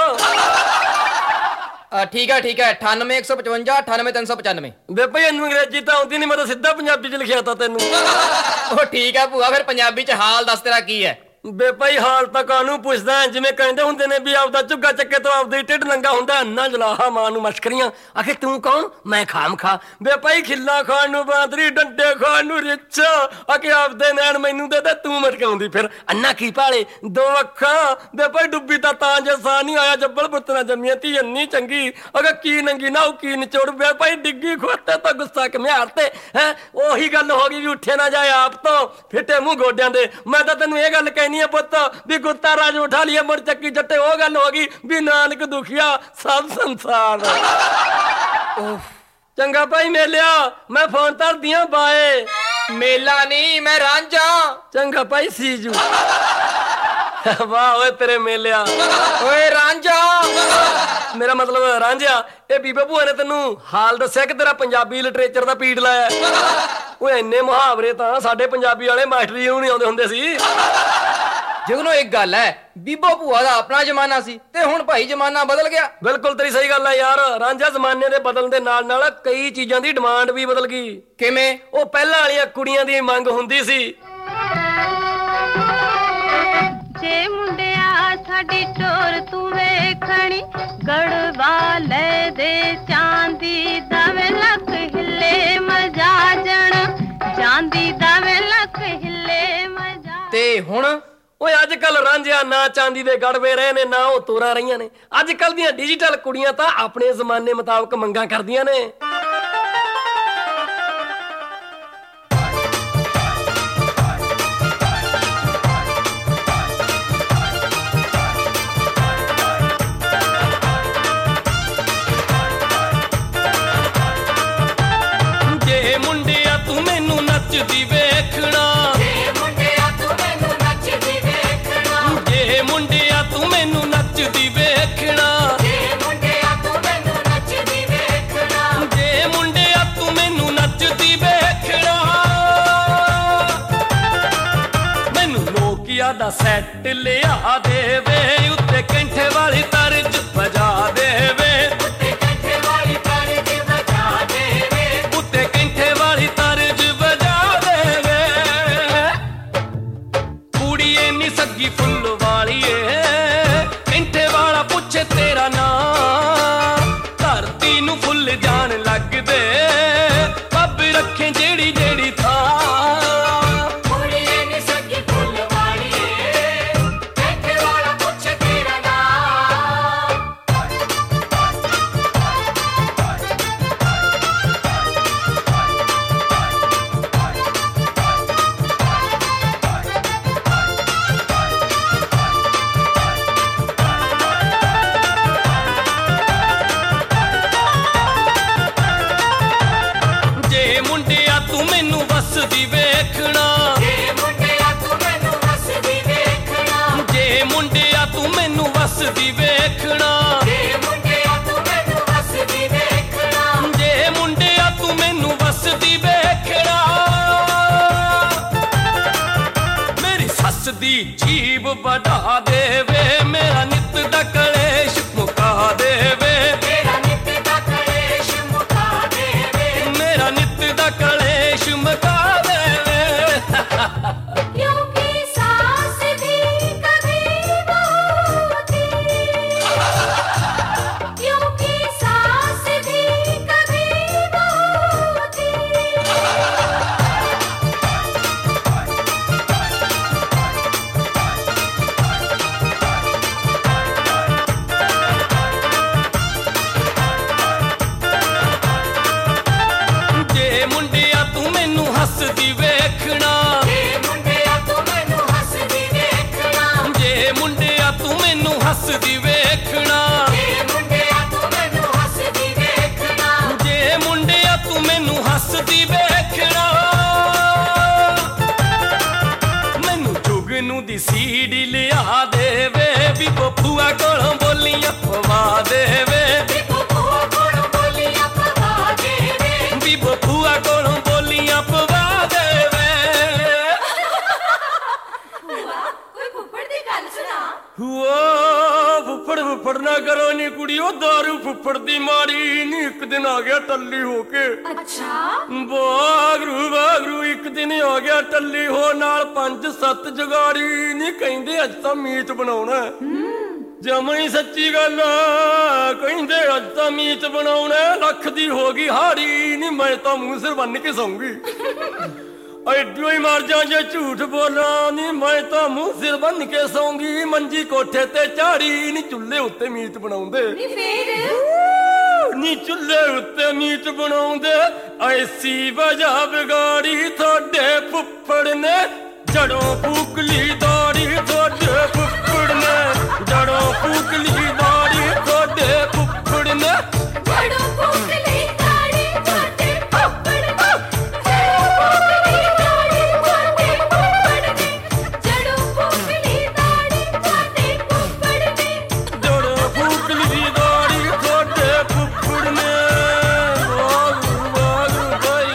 ਠੀਕ ਹੈ 98 155 98 395। ਵੇ ਭਾਈ ਇਹਨੂੰ ਅੰਗਰੇਜ਼ੀ ਤਾਂ ਆਉਂਦੀ ਨਹੀਂ, ਮੈਂ ਤਾਂ ਸਿੱਧਾ ਪੰਜਾਬੀ ਚ ਲਿਖਿਆ ਤਾ ਤੈਨੂੰ। ਉਹ ਠੀਕ ਹੈ ਭੂਆ, ਫਿਰ ਪੰਜਾਬੀ ਚ ਹਾਲ ਦੱਸ ਤੇਰਾ ਕੀ ਹੈ? ਵੇ ਭਾਈ ਹਾਲ ਤਾਂ ਕਾਹਨੂੰ ਪੁੱਛਦਾ? ਜਿਵੇਂ ਕਹਿੰਦੇ ਹੁੰਦੇ ਨੇ ਵੀ ਆਪਦਾ ਝੁੱਗਾ ਚੱਕੇ ਤੋਂ ਆਪਦਾ ਹੀ ਢਿੱਡ ਨੰਗਾ ਹੁੰਦਾ। ਅੰਨਾ ਜਲਾਹਾ ਮਾਂ ਨੂੰ ਮਸ਼ਕਰੀਆਂ। ਆਖੇ ਤੂੰ ਕੌਣ? ਮੈਂ ਖਾਮ ਖਾ। ਵੇ ਭਾਈ ਖਿੱਲਾ ਖਾਣ ਨੂੰ ਬਾਂਦਰੀ, ਡੰਡੇ ਖਾਣ ਨੂੰ ਰਿੱਛ। ਆਖੇ ਆਪਦੇ ਨੈਣ ਮੈਨੂੰ ਦੇ ਦੇ, ਤੂੰ ਮਟਕਾਉਂਦੀ ਫਿਰ। ਅੰਨਾ ਕੀ ਭਾਲੇ 2 ਅੱਖਾਂ। ਵੇ ਭਾਈ ਡੁੱਬੀ ਤਾਂ ਜੇ ਸਾਹ ਨਹੀਂ ਆਇਆ, ਜੱਬਲ ਪੁੱਤਰਾ ਜੰਮੀਆਂ ਧੀ ਇੰਨੀ ਚੰਗੀ। ਅਗੇ ਕੀ ਨੰਗੀ ਨਾ ਉਹ ਕੀ ਨਿਚੋੜ। ਵੇ ਭਾਈ ਡਿੱਗੀ ਖੋਤੇ ਤਾਂ ਗੁੱਸਾ ਕਮਿਆਰ ਤੇ ਹੈ। ਉਹੀ ਗੱਲ ਹੋ ਗਈ ਵੀ ਉੱਠੇ ਨਾ ਜਾਏ ਆਪ ਤੋਂ, ਫਿੱਟੇ ਮੂੰਹ ਗੋਡਿਆਂ ਦੇ। ਮੈਂ ਤਾਂ ਤੈਨੂੰ ਇਹ ਗੱਲ ਕਹਿਨੀ ਪੁੱਤ ਵੀ ਗੁੱਤਾ ਰਾਜ ਉਠਾ ਲਿਆ ਮੁੜ ਚੱਕੀ ਜੱਟੇ। ਉਹ ਗੱਲ ਹੋ ਗਈ ਵੀ ਨਾਨਕ ਦੁਖੀਆ ਸਭ ਸੰਸਾਰ। ਚੰਗਾ ਭਾਈ ਮੇਲਿਆ, ਮੈਂ ਫੋਨ ਧਰਦੀਆਂ ਬਾਏ। ਮੇਲਾ ਨਹੀਂ, ਮੈਂ ਰਾਂਝਾ। ਚੰਗਾ ਭਾਈ ਸੀਜੂ। ਵਾਹ ਓਏ ਤੇਰੇ ਮੇਲਿਆ। ਓਏ ਰਾਂਝਾ, ਮੇਰਾ ਮਤਲਬ ਰਾਂਝਾ। ਇਹ ਬੀਬੇ ਭੂਆ ਨੇ ਤੈਨੂੰ ਹਾਲ ਦੱਸਿਆ ਕਿ ਤੇਰਾ ਪੰਜਾਬੀ ਲਿਟਰੇਚਰ ਦਾ ਪੀੜ ਲਾਇਆ? ਓਏ ਇੰਨੇ ਮੁਹਾਵਰੇ ਤਾਂ ਸਾਡੇ ਪੰਜਾਬੀ ਵਾਲੇ ਮਾਸਟਰੀ ਨੂੰ ਨਹੀਂ ਆਉਂਦੇ ਹੁੰਦੇ ਸੀ। ਜਗਨੋ ਇੱਕ ਗੱਲ ਹੈ, ਬੀਬੋ ਭੂਆ ਦਾ ਆਪਣਾ ਜ਼ਮਾਨਾ ਸੀ ਤੇ ਹੁਣ ਭਾਈ ਜ਼ਮਾਨਾ ਬਦਲ ਗਿਆ। ਬਿਲਕੁਲ ਤੇਰੀ ਸਹੀ ਗੱਲ ਹੈ ਯਾਰ। ਰਾਂਝਾ ਜ਼ਮਾਨੇ ਦੇ ਬਦਲਣ ਦੇ ਨਾਲ ਨਾਲ ਕਈ ਚੀਜ਼ਾਂ ਦੀ ਡਿਮਾਂਡ ਵੀ ਬਦਲ ਗਈ। ਕਿਵੇਂ? ਉਹ ਪਹਿਲਾਂ ਵਾਲੀਆਂ ਕੁੜੀਆਂ ਦੀ ਮੰਗ ਹੁੰਦੀ ਸੀ, ਜੇ ਮੁੰਡਿਆ ਸਾਡੀ ਟੋਰ ਤੂੰ ਵੇਖਣੀ, ਗੜਵਾ ਲੈ ਦੇ ਚਾਂਦੀ ਦਾ ਵੇ ਲੱਖ ਹਿੱਲੇ ਮਜਾਜਣ, ਚਾਂਦੀ ਦਾ ਵੇ ਲੱਖ ਹਿੱਲੇ ਮਜਾ। ਤੇ ਹੁਣ ਓਏ ਅੱਜ ਕੱਲ ਰਾਂਝਿਆ ਨਾ ਚਾਂਦੀ ਦੇ ਗੜਵੇ ਰਹੇ ਨੇ, ਨਾ ਉਹ ਤੋਰਾਂ ਰਹੀਆਂ ਨੇ। ਅੱਜ ਕੱਲ ਦੀਆਂ ਡਿਜੀਟਲ ਕੁੜੀਆਂ ਤਾਂ ਆਪਣੇ ਜ਼ਮਾਨੇ ਮੁਤਾਬਕ ਮੰਗਾਂ ਕਰਦੀਆਂ ਨੇ। ਜੇ ਮੁੰਡਿਆ ਤੂੰ ਮੈਨੂੰ ਨੱਚਦੀ ਵੇਖਣਾ, ਜੇ ਮੁੰਡਿਆ ਤੂੰ ਮੈਨੂੰ ਨੱਚਦੀ ਵੇਖਣਾ, ਜੇ ਮੁੰਡਿਆ ਤੂੰ ਮੈਨੂੰ ਨੱਚਦੀ ਵੇਖਣਾ, ਜੇ ਮੁੰਡਿਆ ਤੂੰ ਮੈਨੂੰ ਨੱਚਦੀ ਵੇਖਣਾ, ਜੇ ਮੁੰਡਿਆ ਤੂੰ ਮੈਨੂੰ ਨੱਚਦੀ ਵੇਖਣਾ, ਮੈਨੂੰ ਨੋਕੀਆ ਦਾ ਸੈੱਟ ਲਿਆ ਦੇਵੇ, ਉੱਤੇ ਕੈਂਠੇ ਵਾਲੀ ਤਰਜ ਵਜਾ ਦੇਵੇ, ਉੱਤੇ ਕੈਂਠੇ ਵਾਲੀ ਤਰਜ ਵਜਾ ਦੇਵੇ, ਉੱਤੇ ਕੈਂਠੇ ਵਾਲੀ ਤਰਜ ਵਜਾ ਦੇਵੇ। ਕੁੜੀਏ ਨੀ ਸੱਗੀ ਫੁੱਲ ਵਾਲੀਏ, ਕੈਂਠੇ ਵਾਲਾ ਪੁੱਛੇ ਤੇਰਾ ਨਾਂ, ਧਰਤੀ ਨੂੰ ਫੁੱਲ ਜਾਣ ਲੱਗਦੇ, ਪੱਬ ਰੱਖੇ ਜਿਹੜੀ ਜਿਹੜੀ ਥਾਂ। ਵਸਦੀ ਵੇਖਣਾ, ਜੇ ਮੁੰਡਿਆ ਤੂੰ ਮੈਨੂੰ ਵਸਦੀ ਵੇਖਣਾ, ਜੇ ਮੁੰਡਿਆ ਤੂੰ ਮੈਨੂੰ ਵਸਦੀ ਵੇਖਣਾ, ਜੇ ਮੁੰਡਿਆ ਤੂੰ ਮੈਨੂੰ ਵਸਦੀ ਵੇਖਣਾ, ਜੇ ਮੁੰਡਿਆ ਤੂੰ ਮੈਨੂੰ ਵਸਦੀ ਵੇਖਣਾ, बढ़ा देवे, मेरा नित दा कलेश मुका देवे, मेरा नित दा कलेश मुका देवे, मेरा नित दा कलेश मुका देवे। क्योंकि सास भी कभी होती, क्योंकि सास भी कभी होती। जे मुंडिया तू मैनू हसदी वेखना, जे मुंडिया तू मैनू हसदी वेखना, जे मुंडिया तू मैनू हसदी वेखना, जे मुंडिया तू मैनू हसदी वेखना, जे मुंडिया तू मैनू हसदी वेखना, मैनू जुगनू दी सीडी लिया देवे, भी बबूआ कोलों बोलियां पवा देवे, भी बबूआ कोलों बोलियां पवा देवे, भी बबूआ कोलों बोलियां पवा देवे। कोई फुੱਫੜ ਦੀ ਗੱਲ ਸੁਣਾ। ਫੁੱਫੜ ਫੁੱਫੜ ਨਾ ਕਰੋ ਨੀ ਕੁੜੀਓ, ਦਾਰੂ ਫੁੱਫੜ ਦੀ ਮਾਰੀ ਨੀ। ਇੱਕ ਦਿਨ ਆ ਗਿਆ ਟੱਲੀ ਹੋ ਕੇ, ਅੱਛਾ ਵਾਗਰੂ ਵਾਗਰੂ, ਇੱਕ ਦਿਨ ਆ ਗਿਆ ਟੱਲੀ ਹੋ ਨਾਲ 5-7 ਜਗਾੜੀ ਨੀ। ਕਹਿੰਦੇ ਅੱਜ ਤਾਂ ਮੀਟ ਬਣਾਉਣਾ, ਜਮਾਂ ਹੀ ਸੱਚੀ ਗੱਲ ਆ, ਕਹਿੰਦੇ ਅੱਜ ਤਾਂ ਮੀਟ ਬਣਾਉਣਾ। ਲੱਖ ਦੀ ਹੋ ਗਈ ਹਾੜੀ ਨੀ, ਮੈਂ ਤਾਂ ਮੂੰਹ ਸਿਰ ਬੰਨ ਕੇ ਸੌਂਗੀ। ਐਡੋ ਹੀ ਮਰ ਜਾ ਜੇ ਝੂਠ ਬੋਲਾਂ ਨੀ, ਮੈਂ ਤਾਂ ਮੂੰਹ ਸਿਰ ਬੰਨ ਕੇ ਸੌਂਗੀ। ਮੰਜੀ ਕੋਠੇ ਤੇ ਝਾੜੀ ਨੀ, ਚੁੱਲ੍ਹੇ ਉੱਤੇ ਮੀਟ ਬਣਾਉਂਦੇ ਨੀ ਫੇਰ ਨੀ, ਚੁੱਲ੍ਹੇ ਉੱਤੇ ਮੀਟ ਬਣਾਉਂਦੇ। ਐਸੀ ਵਜ੍ਹਾ ਵਿਗਾੜੀ ਤੁਹਾਡੇ ਫੁੱਫੜ ਨੇ, ਜੜੋਂ ਫੂਕ ਲਈ ਦਾੜੀ ਤੁਹਾਡੇ ਫੁੱਫੜ ਨੇ, ਜੜੋਂ ਫੂਕ ਲਈ ਦਾੜੀ ਤੁਹਾਡੇ ਫੁੱਫੜ ਨੇ। ਜੜੋਂ ਫੂਕ ਲਈ ਦਾੜੀ ਤੁਹਾਡੇ ਫੁੱਫੜ ਨੇ, ਜੜੋਂ ਫੂਕ ਲਈ ਦਾੜੀ ਤੁਹਾਡੇ ਫੁੱਫੜ ਨੇ, ਜੜੋਂ ਫੂਕ ਲਈ ਦਾੜੀ ਤੁਹਾਡੇ ਫੁੱਫੜ ਨੇ। ਜੜੋਂ ਫੂਕ ਲਈ ਦਾੜੀ ਤੁਹਾਡੇ ਫੁੱਫੜ ਨੇ। ਵਾਗੂ ਵਾਗੂ ਭਾਈ।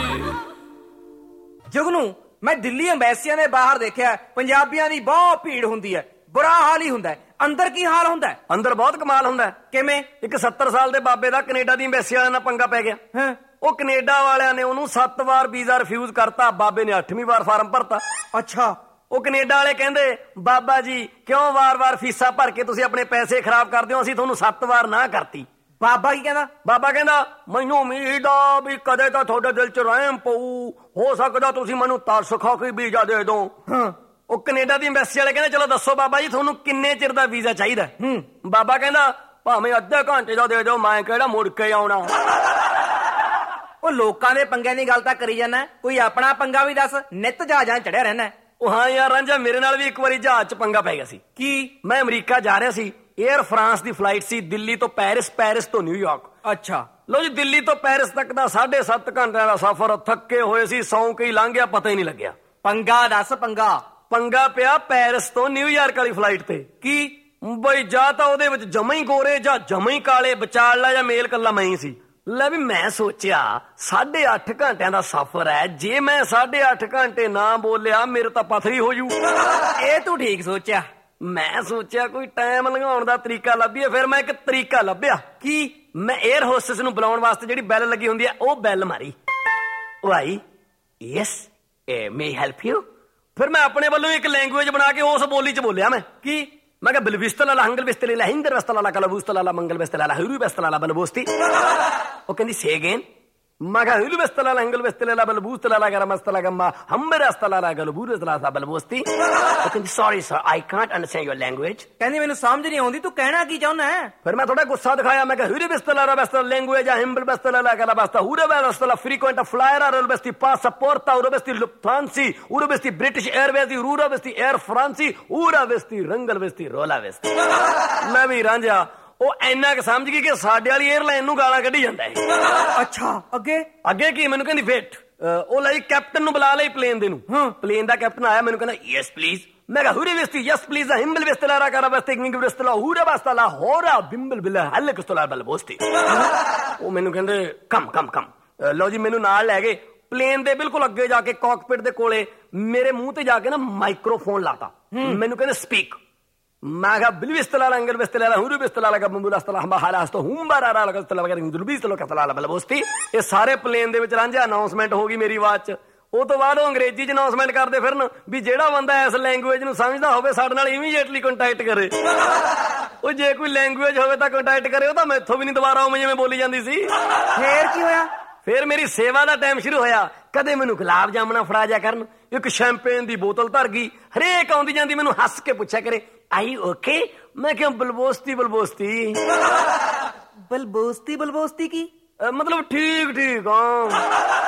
ਜੁਗਨੂ, ਮੈਂ ਦਿੱਲੀ ਅੰਬੈਸੀਆਂ ਦੇ ਬਾਹਰ ਦੇਖਿਆ ਪੰਜਾਬੀਆਂ ਦੀ ਬਹੁਤ ਭੀੜ ਹੁੰਦੀ ਹੈ, ਬੁਰਾ ਹਾਲ ਹੀ ਹੁੰਦਾ ਹੈ। ਅੰਦਰ ਕੀ ਹਾਲ ਹੁੰਦਾ ਹੈ? ਅੰਦਰ ਬਹੁਤ ਕਮਾਲ ਹੁੰਦਾ ਹੈ। ਕਿਵੇਂ? ਇੱਕ 70 ਸਾਲ ਦੇ ਬਾਬੇ ਦਾ ਕੈਨੇਡਾ ਦੀ ਐਮਬੈਸੀ ਵਾਲਿਆਂ ਨਾਲ ਪੰਗਾ ਪੈ ਗਿਆ। ਹਾਂ ਉਹ ਕੈਨੇਡਾ ਵਾਲਿਆਂ ਨੇ ਉਹਨੂੰ 7 ਵਾਰ ਵੀਜ਼ਾ ਰਿਫਿਊਜ਼ ਕਰਤਾ, ਬਾਬੇ ਨੇ 8ਵੀਂ ਵਾਰ ਫਾਰਮ ਭਰਤਾ। ਅੱਛਾ, ਉਹ ਕੈਨੇਡਾ ਵਾਲੇ ਕਹਿੰਦੇ, ਬਾਬਾ ਜੀ ਕਿਉਂ ਵਾਰ-ਵਾਰ ਫੀਸਾਂ ਭਰ ਕੇ ਤੁਸੀਂ ਆਪਣੇ ਪੈਸੇ ਖਰਾਬ ਕਰਦੇ ਹੋ, ਅਸੀਂ ਤੁਹਾਨੂੰ 7 ਵਾਰ ਨਾ ਕਰਤੀ। ਬਾਬਾ ਕੀ ਕਹਿੰਦਾ? ਬਾਬਾ ਕਹਿੰਦਾ, ਮੈਨੂੰ ਉਮੀਦ ਆ ਵੀ ਕਦੇ ਤਾਂ ਤੁਹਾਡੇ ਦਿਲ 'ਚ ਰਹਿਮ ਪਊ, ਹੋ ਸਕਦਾ ਤੁਸੀਂ ਮੈਨੂੰ ਤਰਸ ਖਾ ਕੇ ਵੀਜ਼ਾ ਦੇ ਦਿਓ। ਹਾਂ, ਉਹ ਕੈਨੇਡਾ ਦੀ ਐਮਬੈਸੀ ਵਾਲੇ ਕਹਿੰਦੇ, ਚਲੋ ਦੱਸੋ ਬਾਬਾ ਜੀ ਤੁਹਾਨੂੰ ਕਿੰਨੇ ਚਿਰ ਦਾ ਵੀਜ਼ਾ ਚਾਹੀਦਾ? ਬਾਬਾ ਕਹਿੰਦਾ, ਭਾਵੇਂ ਅੱਧੇ ਘੰਟੇ ਦਾ ਦੇ ਦਿਓ, ਮੈਂ ਕਿਹੜਾ ਮੁੜ ਕੇ ਆਉਣਾ। ਉਹ ਲੋਕਾਂ ਦੇ ਪੰਗਿਆਂ ਦੀ ਗੱਲ ਤਾਂ ਕਰੀ ਜਾਂਦਾ, ਕੋਈ ਆਪਣਾ ਪੰਗਾ ਵੀ ਦੱਸ। ਨਿੱਤ ਜਹਾਜ਼ਾਂ ਚੜਿਆ ਰਹਿਣਾ। ਉਹ ਹਾਂ ਯਾਰ ਰਾਂਝਾ, ਮੇਰੇ ਨਾਲ ਵੀ ਇੱਕ ਵਾਰੀ ਜਹਾਜ਼ 'ਚ ਪੰਗਾ ਪੈ ਗਿਆ ਸੀ। ਕੀ? ਮੈਂ ਅਮਰੀਕਾ ਜਾ ਰਿਹਾ ਸੀ, 에ਅਰ ਫਰਾਂਸ ਦੀ ਫਲਾਈਟ ਸੀ, ਦਿੱਲੀ ਤੋਂ ਪੈਰਿਸ, ਪੈਰਿਸ ਤੋਂ ਨਿਊਯਾਰਕ। ਅੱਛਾ, ਲੋ ਜੀ, ਦਿੱਲੀ ਤੋਂ ਪੈਰਿਸ ਤੱਕ ਦਾ 7.5 ਘੰਟਿਆਂ ਦਾ ਸਫ਼ਰ। ਥੱਕੇ ਹੋਏ ਸੀ, ਸੌਂ ਕੇ ਹੀ ਲੰਘ ਗਿਆ, ਪਤਾ ਹੀ ਨਹੀਂ ਲੱਗਿਆ। ਪੰਗਾ ਦੱਸ। ਪੰਗਾ ਪਿਆ ਪੈਰਿਸ ਤੋਂ ਨਿਊਯਾਰਕ ਵਾਲੀ ਫਲਾਈਟ ਤੇ। ਕੀ? ਬਈ ਜਾਂ ਤਾਂ ਉਹਦੇ ਵਿੱਚ ਜਮਾਂ ਹੀ ਗੋਰੇ ਜਾਂ ਜਮਾਂ ਹੀ ਕਾਲੇ, ਵਿਚਾਲਾ ਜਾਂ ਮੇਲ ਕੱਲਾ ਮੈਂ ਹੀ ਸੀ। ਲੈ ਵੀ ਮੈਂ ਸੋਚਿਆ 8.5 ਘੰਟਿਆਂ ਦਾ ਸਫ਼ਰ ਹੈ, ਜੇ ਮੈਂ 8.5 ਘੰਟੇ ਨਾ ਬੋਲਿਆ ਮੇਰੇ ਤਾਂ ਪਥਰੀ ਹੋ ਜੂ। ਇਹ ਤੂੰ ਠੀਕ ਸੋਚਿਆ। ਮੈਂ ਸੋਚਿਆ ਕੋਈ ਟਾਈਮ ਲੰਘਾਉਣ ਦਾ ਤਰੀਕਾ ਲੱਭੀਏ। ਫਿਰ ਮੈਂ ਇੱਕ ਤਰੀਕਾ ਲੱਭਿਆ। ਕੀ? ਮੈਂ 에ਅਰ ਹੋਸਟਸ ਨੂੰ ਬੁਲਾਉਣ ਵਾਸਤੇ ਜਿਹੜੀ ਬੈਲ ਲੱਗੀ ਹੁੰਦੀ ਹੈ, ਉਹ ਬੈਲ ਮਾਰੀ। ਉਹ ਆਈ, ਯੈਸ ਮੇ ਹੈਲਪ ਯੂ। ਫਿਰ ਮੈਂ ਆਪਣੇ ਵੱਲੋਂ ਇੱਕ ਲੈਂਗੁਏਜ ਬਣਾ ਕੇ ਉਸ ਬੋਲੀ 'ਚ ਬੋਲਿਆ। ਮੈਂ ਕੀ? ਮੈਂ ਕਿਹਾ ਬਿਲਵਿਸਤਲਾਲਾ ਹੰਗਲ ਵਿਸਤਲਾਲਾ ਹਿੰਦਰ ਵਿਸਤਲਾਲਾ ਕਲਬੂਸਤਲਾਲਾ ਮੰਗਲ ਵਿਸਤਲਾਲਾ ਹਿਰੂ ਵਿਸਤਲਾਲਾ ਬਲਬੋਸਤੀ। ਉਹ ਕਹਿੰਦੀ ਸੇ ਅਗੇਨ। ਮੈਂ ਕਿਹਾ ਹਿਰੂ ਵਿਸਤਲਾਲਾ ਹੰਗਲ ਵਿਸਤਲਾਲਾ ਬਲਬੂਸਤਲਾਲਾ ਗਰਮਸਤਲਾ ਗੰਮਾ ਹੰਬਰ ਵਿਸਤਲਾਲਾ ਗਲਬੂਰ ਵਿਸਤਲਾਲਾ ਬਲਬੋਸਤੀ। ਉਹ ਕਹਿੰਦੀ sorry sir, I can't understand your language. ਕਹਿੰਦੀ ਮੈਨੂੰ ਸਮਝ ਨਹੀਂ ਆਉਂਦੀ, ਤੂੰ ਕਹਿਣਾ ਕੀ ਚਾਹੁੰਦਾ ਹੈ? ਫਿਰ ਮੈਂ ਥੋੜਾ ਗੁੱਸਾ ਦਿਖਾਇਆ। ਮੈਂ ਕਿਹਾ ਹਿਰੂ ਵਿਸਤਲਾਲਾ ਵਿਸਤਲਾ ਲੈਂਗੁਏਜ ਆ ਹਿੰਬਲ ਵਿਸਤਲਾਲਾ ਗਲਬਸਤਾ ਹੁਰੇ ਵਿਸਤਲਾ ਫ੍ਰੀਕੁਐਂਟ ਫਲਾਇਰ ਆ ਰੋਲਬਸਤੀ ਪਾਸਪੋਰਟਾ ਉਰਬਸਤੀ ਲੁਫਥਾਂਸੀ ਉਰਬਸਤੀ ਬ੍ਰਿਟਿਸ਼ 에ਅਰਵੇਜ਼ ਦੀ ਰੂਰਬਸਤੀ 에ਅਰ ਫਰਾਂਸੀ ਉਰਬਸਤੀ ਰੰਗਲਬਸਤੀ ਰੋਲਾਵਸਤੀ। ਮੈਂ ਵੀ ਰਾਂਝਾ ਉਹ ਇੰਨਾ ਕੁ ਸਮਝ ਗਈ ਕਿ ਸਾਡੇ ਵਾਲੀ 에ਅਰਲਾਈਨ ਨੂੰ ਗਾਲਾਂ ਕੱਢੀ ਜਾਂਦਾ ਹੈ। ਅੱਛਾ, ਅੱਗੇ ਕੀ? ਮੈਨੂੰ ਕਹਿੰਦੀ ਵੇਟ। ਉਹ ਲਈ ਕੈਪਟਨ ਨੂੰ ਬੁਲਾ ਲਈ ਪਲੇਨ ਦੇ ਨੂੰ। ਪਲੇਨ ਦਾ ਕੈਪਟਨ ਆਇਆ, ਮੈਨੂੰ ਕਹਿੰਦਾ ਯੈਸ ਪਲੀਜ਼। ਮੈਂ ਕਿਹਾ ਹੁਰੀ ਵਿਸਤੀ ਯੈਸ ਪਲੀਜ਼ ਹਿੰਬਲ ਵਿਸਤਲਾਰਾ ਕਰਬਸਤੀ ਇੰਗ ਵਿਸਤਲਾ ਹੁਰਾ ਬਸਤਲਾ ਹੋਰਾ ਬਿੰਬਲ ਬਿਲਾ ਹਲ ਕਸਤਲਾ ਬਲਬੋਸਤੀ। ਉਹ ਮੈਨੂੰ ਕਹਿੰਦੇ ਕਮ। ਲਓ ਜੀ, ਮੈਨੂੰ ਨਾਲ ਲੈ ਗਏ। ਪਲੇਨ ਦੇ ਬਿਲਕੁਲ ਅੱਗੇ ਜਾ ਕੇ ਕਾਕਪਿਟ ਦੇ ਕੋਲੇ ਮੇਰੇ ਮੂੰਹ ਤੇ ਜਾ ਕੇ ਨਾ ਮਾਈਕ੍ਰੋਫੋਨ ਲਾਤਾ। ਮੈਨੂੰ ਕਹਿੰਦੇ ਸਪੀਕ। ਮੈਂ ਕਿਹਾ ਬਿਲ ਬਿਸਤਲਾ ਅੰਗਲ ਬਿਸਤਲਾ ਹੁਰੂ ਬਿਸਤਲਾ ਲਗਾ ਬੰਬੂ ਰਸਤਲਾ ਮਹਾਰਾਸ ਤੋਂ ਹੁੰਬਾਰਾ ਲਗਾ ਬਿਸਤਲਾ ਵਗੈਰਾ ਹਿੰਦੂ ਬਿਸਤਲਾ ਕਤਲਾ ਬਲਬੋਸਤੀ। ਇਹ ਸਾਰੇ ਪਲੇਨ ਦੇ ਵਿੱਚ ਰਾਂਝਾ ਅਨਾਉਂਸਮੈਂਟ ਹੋ ਗਈ ਮੇਰੀ ਆਵਾਜ਼ 'ਚ। ਉਹ ਤੋਂ ਬਾਅਦ ਉਹ ਅੰਗਰੇਜ਼ੀ 'ਚ ਅਨਾਉਂਸਮੈਂਟ ਕਰਦੇ ਫਿਰਨ ਵੀ ਜਿਹੜਾ ਬੰਦਾ ਇਸ ਲੈਂਗੁਏਜ ਨੂੰ ਸਮਝਦਾ ਹੋਵੇ ਸਾਡੇ ਨਾਲ ਇਮੀਡੀਏਟਲੀ ਕੰਟੈਕਟ ਕਰੇ। ਉਹ ਜੇ ਕੋਈ ਲੈਂਗੁਏਜ ਹੋਵੇ ਤਾਂ ਕੰਟੈਕਟ ਕਰੇ। ਉਹ ਤਾਂ ਮੈਥੋਂ ਵੀ ਨਹੀਂ ਦੁਬਾਰਾ ਉਵੇਂ ਜਿਵੇਂ ਬੋਲੀ ਜਾਂਦੀ ਸੀ। ਫੇਰ ਕੀ ਹੋਇਆ? ਫੇਰ ਮੇਰੀ ਸੇਵਾ ਦਾ ਟਾਈਮ ਸ਼ੁਰੂ ਹੋਇਆ। ਕਦੇ ਮੈਨੂੰ ਗੁਲਾਬ ਜਾਮਣਾ ਫੜਾ ਜਾ ਕਰਨ, ਇੱਕ ਸ਼ੈਂਪੇਨ ਦੀ ਬੋਤਲ ਧਰ ਗਈ। ਹਰੇਕ ਆਉਂਦੀ ਜਾਂਦੀ ਮੈਨੂੰ ਹੱਸ ਕੇ ਪੁੱਛਿਆ ਕਰੇ ਆਈ ਓਕੇ। ਮੈਂ ਕਿਹਾ ਬਲਬੋਸਤੀ ਬਲਬੋਸਤੀ। ਬਲਬੋਸਤੀ ਬਲਬੋਸਤੀ ਕੀ ਮਤਲਬ ਠੀਕ ਠੀਕ ਹਾਂ।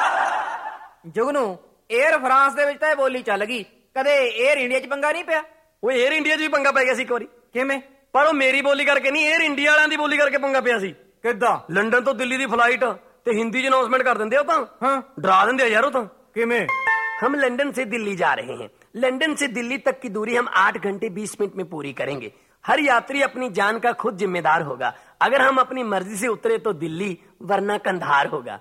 ਜੁਗਨੂ, 에ਅਰ ਫਰਾਂਸ ਦੇ ਵਿੱਚ ਤਾਂ ਇਹ ਬੋਲੀ ਚੱਲ ਗਈ, ਕਦੇ 에ਅਰ ਇੰਡੀਆ 'ਚ ਪੰਗਾ ਨਹੀਂ ਪਿਆ? ਉਹ 에ਅਰ ਇੰਡੀਆ 'ਚ ਵੀ ਪੰਗਾ ਪੈ ਗਿਆ ਸੀ ਇੱਕ ਵਾਰੀ। ਕਿਵੇਂ? ਪਰ ਉਹ ਮੇਰੀ ਬੋਲੀ ਕਰਕੇ ਨਹੀਂ, 에ਅਰ ਇੰਡੀਆ ਵਾਲਿਆਂ ਦੀ ਬੋਲੀ ਕਰਕੇ ਪੰਗਾ ਪਿਆ ਸੀ। ਕਿੱਦਾਂ? ਲੰਡਨ ਤੋਂ ਦਿੱਲੀ ਦੀ ਫਲਾਈਟ ਤੇ ਹਿੰਦੀ 'ਚ ਅਨਾਉਂਸਮੈਂਟ ਕਰ ਦਿੰਦੇ ਉਹ ਤਾਂ। ਹਾਂ, ਡਰਾ ਦਿੰਦੇ ਆ ਯਾਰ ਉਹ ਤਾਂ। ਕਿਵੇਂ? हम लंदन से दिल्ली जा रहे हैं। लंदन से दिल्ली तक की दूरी हम 8 घंटे 20 मिनट में पूरी करेंगे। हर यात्री अपनी जान का खुद जिम्मेदार होगा। अगर हम अपनी मर्जी से उतरे तो दिल्ली, वरना कंधार होगा।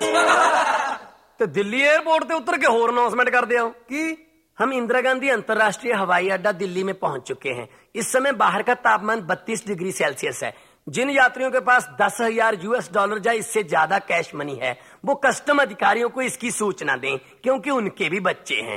तो दिल्ली एयरपोर्ट पे उतर के होर अनाउंसमेंट कर दिया कि हम इंदिरा गांधी अंतरराष्ट्रीय हवाई अड्डा दिल्ली में पहुंच चुके हैं। इस समय बाहर का तापमान 32 डिग्री सेल्सियस है। जिन यात्रियों के पास $10,000 या इससे ज्यादा कैश मनी है वो कस्टम अधिकारियों को इसकी सूचना दें, क्योंकि उनके भी बच्चे हैं।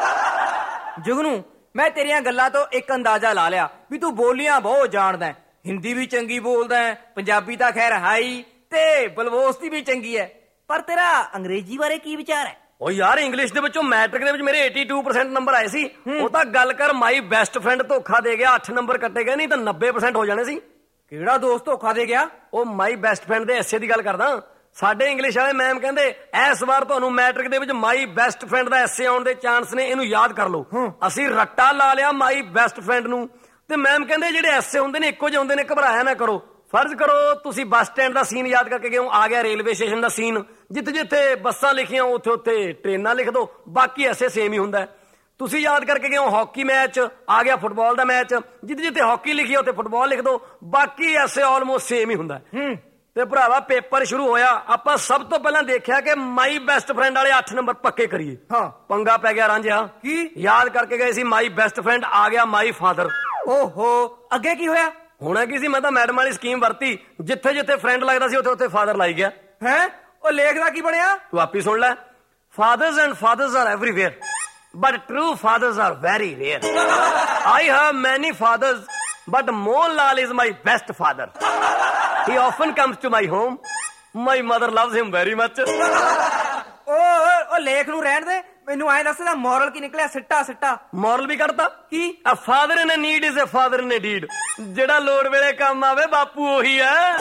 ਜੁਗਨੂ, ਮੈਂ ਤੇਰੀਆਂ ਗੱਲਾਂ ਤੋਂ ਇੱਕ ਅੰਦਾਜ਼ਾ ਲਾ ਲਿਆ ਵੀ ਤੂੰ ਬੋਲੀਆਂ ਬਹੁਤ ਜਾਣਦਾ ਹੈ। ਹਿੰਦੀ ਵੀ ਚੰਗੀ ਬੋਲਦਾ ਹੈ, ਪੰਜਾਬੀ ਤਾਂ ਖੈਰ ਹਾਈ, ਤੇ ਬਲਬੋਸਤੀ ਵੀ ਚੰਗੀ ਹੈ। ਪਰ ਤੇਰਾ ਅੰਗਰੇਜ਼ੀ ਬਾਰੇ ਕੀ ਵਿਚਾਰ ਹੈ? ਉਹ ਯਾਰ ਇੰਗਲਿਸ਼ ਦੇ ਵਿੱਚੋਂ ਮੈਟ੍ਰਿਕ ਦੇ ਵਿੱਚ ਮੇਰੇ 82% ਨੰਬਰ ਆਏ ਸੀ। ਉਹ ਤਾਂ ਗੱਲ ਕਰ ਮਾਈ ਬੈਸਟ ਫਰੈਂਡ ਧੋਖਾ ਦੇ ਗਿਆ, 8 ਨੰਬਰ ਕੱਟੇ ਗਏ, ਨਹੀਂ ਤਾਂ 90% ਹੋ ਜਾਣੇ ਸੀ। ਕਿਹੜਾ ਦੋਸਤ ਧੋਖਾ ਦੇ ਗਿਆ? ਉਹ ਮਾਈ ਬੈਸਟ ਫਰੈਂਡ ਦੇ ਐਸੇ ਦੀ ਗੱਲ ਕਰਦਾ। ਸਾਡੇ ਇੰਗਲਿਸ਼ ਵਾਲੇ ਮੈਮ ਕਹਿੰਦੇ ਇਸ ਵਾਰ ਤੁਹਾਨੂੰ ਮੈਟ੍ਰਿਕ ਦੇ ਵਿੱਚ ਮਾਈ ਬੈਸਟ ਫਰੈਂਡ ਦਾ ਐਸੇ ਆਉਣ ਦੇ ਚਾਂਸ ਨੇ, ਇਹਨੂੰ ਯਾਦ ਕਰ ਲਓ। ਅਸੀਂ ਰੱਟਾ ਲਾ ਲਿਆ ਮਾਈ ਬੈਸਟ ਫਰੈਂਡ ਨੂੰ, ਤੇ ਮੈਮ ਕਹਿੰਦੇ ਜਿਹੜੇ ਐਸੇ ਹੁੰਦੇ ਨੇ ਇੱਕੋ ਜਿਹੇ ਹੁੰਦੇ ਨੇ, ਘਬਰਾਇਆ ਨਾ ਕਰੋ। ਫਰਜ਼ ਕਰੋ ਤੁਸੀਂ ਬੱਸ ਸਟੈਂਡ ਦਾ ਸੀਨ ਯਾਦ ਕਰਕੇ ਗਏ ਹੋ, ਆ ਗਿਆ ਰੇਲਵੇ ਸਟੇਸ਼ਨ ਦਾ ਸੀਨ, ਜਿੱਥੇ ਜਿੱਥੇ ਬੱਸਾਂ ਲਿਖੀਆਂ ਉੱਥੇ ਉੱਥੇ ਟ੍ਰੇਨਾਂ ਲਿਖ ਦਿਓ, ਬਾਕੀ ਐਸੇ ਸੇਮ ਹੀ ਹੁੰਦਾ। ਤੁਸੀਂ ਯਾਦ ਕਰਕੇ ਗਏ ਹੋ ਹਾਕੀ ਮੈਚ, ਆ ਗਿਆ ਫੁੱਟਬਾਲ ਦਾ ਮੈਚ, ਜਿੱਥੇ ਜਿੱਥੇ ਹਾਕੀ ਲਿਖੀ ਉੱਥੇ ਫੁੱਟਬਾਲ ਲਿਖ ਦਿਓ, ਬਾਕੀ ਐਸੇ ਆਲਮੋਸਟ ਸੇਮ ਹੀ ਹੁੰਦਾ। ਤੇ ਭਰਾਵਾ ਪੇਪਰ ਸ਼ੁਰੂ ਹੋਇਆ, ਆਪਾਂ ਸਭ ਤੋਂ ਪਹਿਲਾਂ ਦੇਖਿਆ ਕਿ ਮਾਈ ਬੈਸਟ ਫਰੈਂਡ ਵਾਲੇ 8 ਨੰਬਰ ਪੱਕੇ ਕਰੀਏ। ਹਾਂ, ਪੰਗਾ ਪੈ ਗਿਆ ਰਾਂਝਿਆ। ਕੀ ਯਾਦ ਕਰਕੇ ਗਏ ਸੀ ਮਾਈ ਬੈਸਟ ਫਰੈਂਡ, ਆ ਗਿਆ ਮਾਈ ਫਾਦਰ। ਓਹੋ, ਅੱਗੇ ਕੀ ਹੋਇਆ? ਹੋਣਾ ਕੀ ਸੀ, ਮੈਂ ਤਾਂ ਮੈਡਮ ਵਾਲੀ ਸਕੀਮ ਵਰਤੀ, ਜਿੱਥੇ ਜਿੱਥੇ ਫਰੈਂਡ ਲੱਗਦਾ ਸੀ ਉੱਥੇ ਉੱਥੇ ਫਾਦਰ ਲਾਈ ਗਿਆ। ਹੈ ਉਹ ਲੇਖ ਦਾ ਕੀ ਬਣਿਆ? ਤੂੰ ਆਪੀ ਸੁਣ ਲੈ। Fathers and fathers are everywhere, but true fathers are very rare. I have many fathers, but Mohanlal is my best father. He often comes to my home. My mother loves him very much. ਉਹ ਲੇਖ ਨੂੰ ਰਹਿਣ ਦੇ, ਮੈਨੂੰ ਐਂ ਦੱਸ ਦਾ moral ਕੀ ਨਿਕਲਿਆ? ਸਿੱਟਾ ਸਿੱਟਾ ਮੋਰਲ ਵੀ ਕੱਢਤਾ ਕੀ? A father in a need is a father in a deed. ਜਿਹੜਾ ਲੋੜ ਵੇਲੇ ਕੰਮ ਆਵੇ ਬਾਪੂ ਉਹੀ ਹੈ।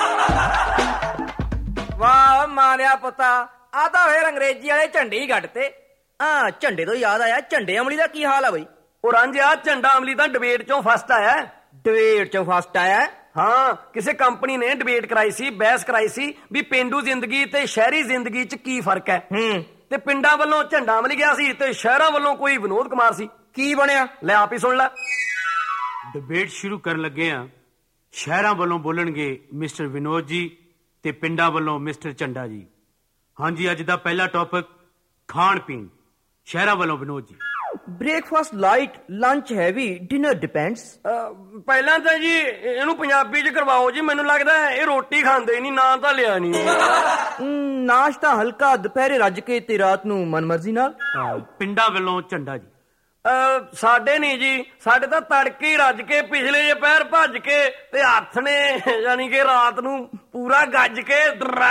ਵਾਹ ਮਾਰਿਆ ਪੁੱਤਾ, ਆ ਤਾਂ ਫੇਰ ਅੰਗਰੇਜ਼ੀ ਵਾਲੇ ਝੰਡੇ ਹੀ ਕੱਢਤੇ। ਹਾਂ, ਝੰਡੇ ਤੋਂ ਯਾਦ ਆਇਆ, ਝੰਡੇ ਅਮਲੀ ਦਾ ਕੀ ਹਾਲ ਆ ਬਈ? ਉਹ ਰਾਂਝਿਆ ਝੰਡਾ ਅਮਲੀ ਤਾਂ ਡਿਬੇਟ ਚੋਂ ਫਸਟ ਆਇਆ। ਡਿਬੇਟ ਚੋਂ ਫਸਟ ਆਇਆ? ਹਾਂ, ਕਿਸੇ ਕੰਪਨੀ ਨੇ ਡਿਬੇਟ ਕਰਾਈ ਸੀ, ਬਹਿਸ ਕਰਾਈ ਸੀ ਵੀ ਪੇਂਡੂ ਜ਼ਿੰਦਗੀ ਤੇ ਸ਼ਹਿਰੀ ਜ਼ਿੰਦਗੀ 'ਚ ਕੀ ਫਰਕ ਹੈ। ਤੇ ਪਿੰਡਾਂ ਵੱਲੋਂ ਝੰਡਾ ਅਮਲੀ ਗਿਆ ਸੀ ਤੇ ਸ਼ਹਿਰਾਂ ਵੱਲੋਂ ਕੋਈ ਵਿਨੋਦ ਕੁਮਾਰ ਸੀ। ਕੀ ਬਣਿਆ? ਲੈ ਆਪ ਹੀ ਸੁਣ ਲੈ। ਡਿਬੇਟ ਸ਼ੁਰੂ ਕਰਨ ਲੱਗੇ ਆ। ਸ਼ਹਿਰਾਂ ਵੱਲੋਂ ਬੋਲਣਗੇ ਮਿਸਟਰ ਵਿਨੋਦ ਜੀ ਤੇ ਪਿੰਡਾਂ ਵੱਲੋਂ ਮਿਸਟਰ ਝੰਡਾ ਜੀ। ਹਾਂਜੀ, ਅੱਜ ਦਾ ਪਹਿਲਾ ਟੌਪਿਕ ਖਾਣ ਪੀਣ। ਸ਼ਹਿਰਾਂ ਵੱਲੋਂ Vinod ji. Breakfast light, lunch heavy, dinner depends. ਪਹਿਲਾਂ ਤਾਂ ਜੀ ਇਹਨੂੰ ਪੰਜਾਬੀ 'ਚ ਕਰਵਾਓ ਜੀ, ਮੈਨੂੰ ਲੱਗਦਾ ਇਹ ਰੋਟੀ ਖਾਂਦੇ ਨਹੀਂ, ਨਾਂ ਤਾਂ ਲਿਆ ਨਹੀਂ। ਨਾਸ਼ਤਾ ਹਲਕਾ, ਦੁਪਹਿਰੇ ਰੱਜ ਕੇ ਤੇ ਰਾਤ ਨੂੰ ਮਨਮਰਜ਼ੀ ਨਾਲ। ਪਿੰਡਾਂ ਵੱਲੋਂ ਝੰਡਾ ਜੀ। ਸਾਡੇ ਨਹੀਂ ਜੀ, ਸਾਡੇ ਤਾਂ ਤੜਕੇ ਰੱਜ ਕੇ, ਪਿਛਲੇ ਜੇ ਪੈਰ ਭੱਜ ਕੇ ਤੇ ਹੱਥ ਨੇ ਯਾਨੀ ਕਿ ਰਾਤ ਨੂੰ ਪੂਰਾ ਗੱਜ ਕੇ।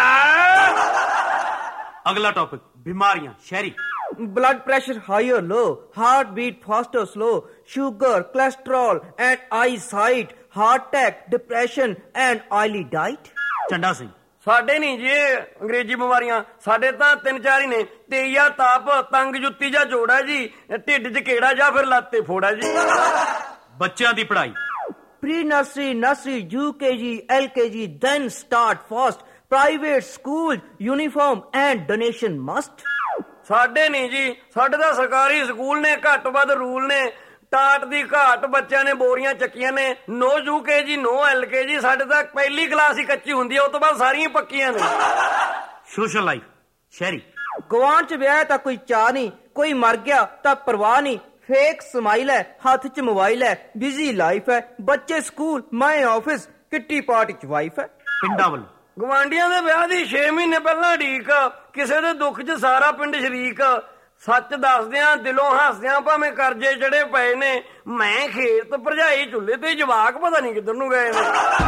ਅਗਲਾ ਟੌਪਿਕ ਬਿਮਾਰੀਆਂ ਸ਼ਹਿਰੀ। blood pressure high or low, heartbeat fast or slow, sugar, cholesterol and eyesight, heart attack, depression and oily diet. Jhanda Singh. ਸਾਡੇ ਨਹੀਂ ਜੀ ਅੰਗਰੇਜ਼ੀ ਬਿਮਾਰੀਆਂ, ਸਾਡੇ ਤਾਂ 3-4 ਹੀ ਨੇ। ਤੇਈਆ ਤਾਪ, ਤੰਗ ਜੁੱਤੀ ਜਾਂ ਜੋੜਾ ਜੀ, ਢਿੱਡ 'ਚ ਕੀੜਾ ਜਾਂ ਫਿਰ ਲੱਤੇ ਫੋੜਾ ਜੀ। ਬੱਚਿਆਂ ਦੀ ਪੜ੍ਹਾਈ। Pre nursery, nursery, UKG, LKG, then start fast. Private school, uniform and donation must. ਸਾਡੇ ਨਹੀਂ ਜੀ, ਸਾਡੇ ਤਾਂ ਸਰਕਾਰੀ ਸਕੂਲ ਨੇ, ਘੱਟ ਵੱਧ ਰੂਲ ਨੇ, ਟਾਟ ਦੀ ਘਾਟ, ਬੱਚਿਆਂ ਨੇ ਬੋਰੀਆਂ ਚੱਕੀਆਂ ਨੇ। ਨੋ UKG, ਨੋ LKG, ਸਾਡੇ ਤਾਂ ਪਹਿਲੀ ਕਲਾਸ ਹੀ ਕੱਚੀ ਹੁੰਦੀ ਹੈ, ਉਸ ਤੋਂ ਬਾਅਦ ਸਾਰੀਆਂ ਪੱਕੀਆਂ ਨੇ। ਸੋਸ਼ਲ ਲਾਈਫ ਸ਼ਹਿਰੀ। ਗਵਾਂਢ 'ਚ ਵਿਆਹ ਤਾਂ ਕੋਈ ਚਾਹ ਨਹੀਂ, ਕੋਈ ਮਰ ਗਿਆ ਤਾਂ ਪਰਵਾਹ ਨਹੀਂ, ਫੇਕ ਸਮਾਈਲ ਹੈ, ਹੱਥ 'ਚ ਮੋਬਾਈਲ ਹੈ, ਬਿਜ਼ੀ ਲਾਈਫ ਹੈ, ਬੱਚੇ ਸਕੂਲ, ਮੈਂ ਆਫਿਸ, ਕਿੱਟੀ ਪਾਰਟੀ 'ਚ ਵਾਈਫ ਹੈ। ਪਿੰਡਾਂ ਵੱਲ ਗਵਾਂਡੀਆਂ ਦੇ ਵਿਆਹ ਦੀ 6 ਮਹੀਨੇ ਪਹਿਲਾਂ ਢੀਕ, ਕਿਸੇ ਦੇ ਦੁੱਖ 'ਚ ਸਾਰਾ ਪਿੰਡ ਸ਼ਰੀਕ। ਸੱਚ ਦੱਸਦਿਆਂ ਦਿਲੋਂ ਹੱਸਦਿਆਂ ਭਾਵੇਂ ਕਰਜ਼ੇ ਚੜੇ ਪਏ ਨੇ, ਮੈਂ ਖੇਤ ਭਰਜਾਈ ਚੁੱਲ੍ਹੇ ਤੇ ਜਵਾਕ ਪਤਾ ਨਹੀਂ ਕਿੱਧਰ ਨੂੰ ਗਏ ਨੇ।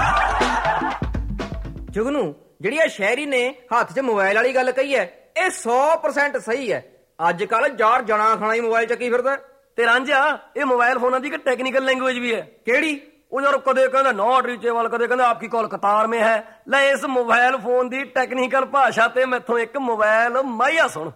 ਜੁਗਨੂ, ਜਿਹੜੀ ਆ ਸ਼ਹਿਰੀ ਨੇ ਹੱਥ 'ਚ ਮੋਬਾਈਲ ਵਾਲੀ ਗੱਲ ਕਹੀ ਹੈ, ਇਹ 100% ਸਹੀ ਹੈ। ਅੱਜ ਕੱਲ ਯਾਰ ਜਣਾ ਖਾਣਾ ਹੀ ਮੋਬਾਈਲ ਚੱਕੀ ਫਿਰਦਾ। ਤੇ ਰਾਂਝਾ, ਇਹ ਮੋਬਾਈਲ ਫੋਨਾਂ ਦੀ ਇੱਕ ਟੈਕਨੀਕਲ ਲੈਂਗੁਏਜ ਵੀ ਹੈ। ਕਿਹੜੀ? ਉਹ ਯਾਰ ਕਦੇ ਕਹਿੰਦਾ ਨॉट ਰੀਚੇਬਲ, ਕਦੇ ਕਹਿੰਦਾ ਆਪਕੀ ਕਾਲ ਕਤਾਰ में है। ਲੈ ਇਸ ਮੋਬਾਈਲ ਫੋਨ ਦੀ ਟੈਕਨੀਕਲ ਭਾਸ਼ਾ ਤੇ ਮੈਥੋਂ ਇੱਕ ਮੋਬਾਈਲ ਮਾਇਆ ਸੁਣ।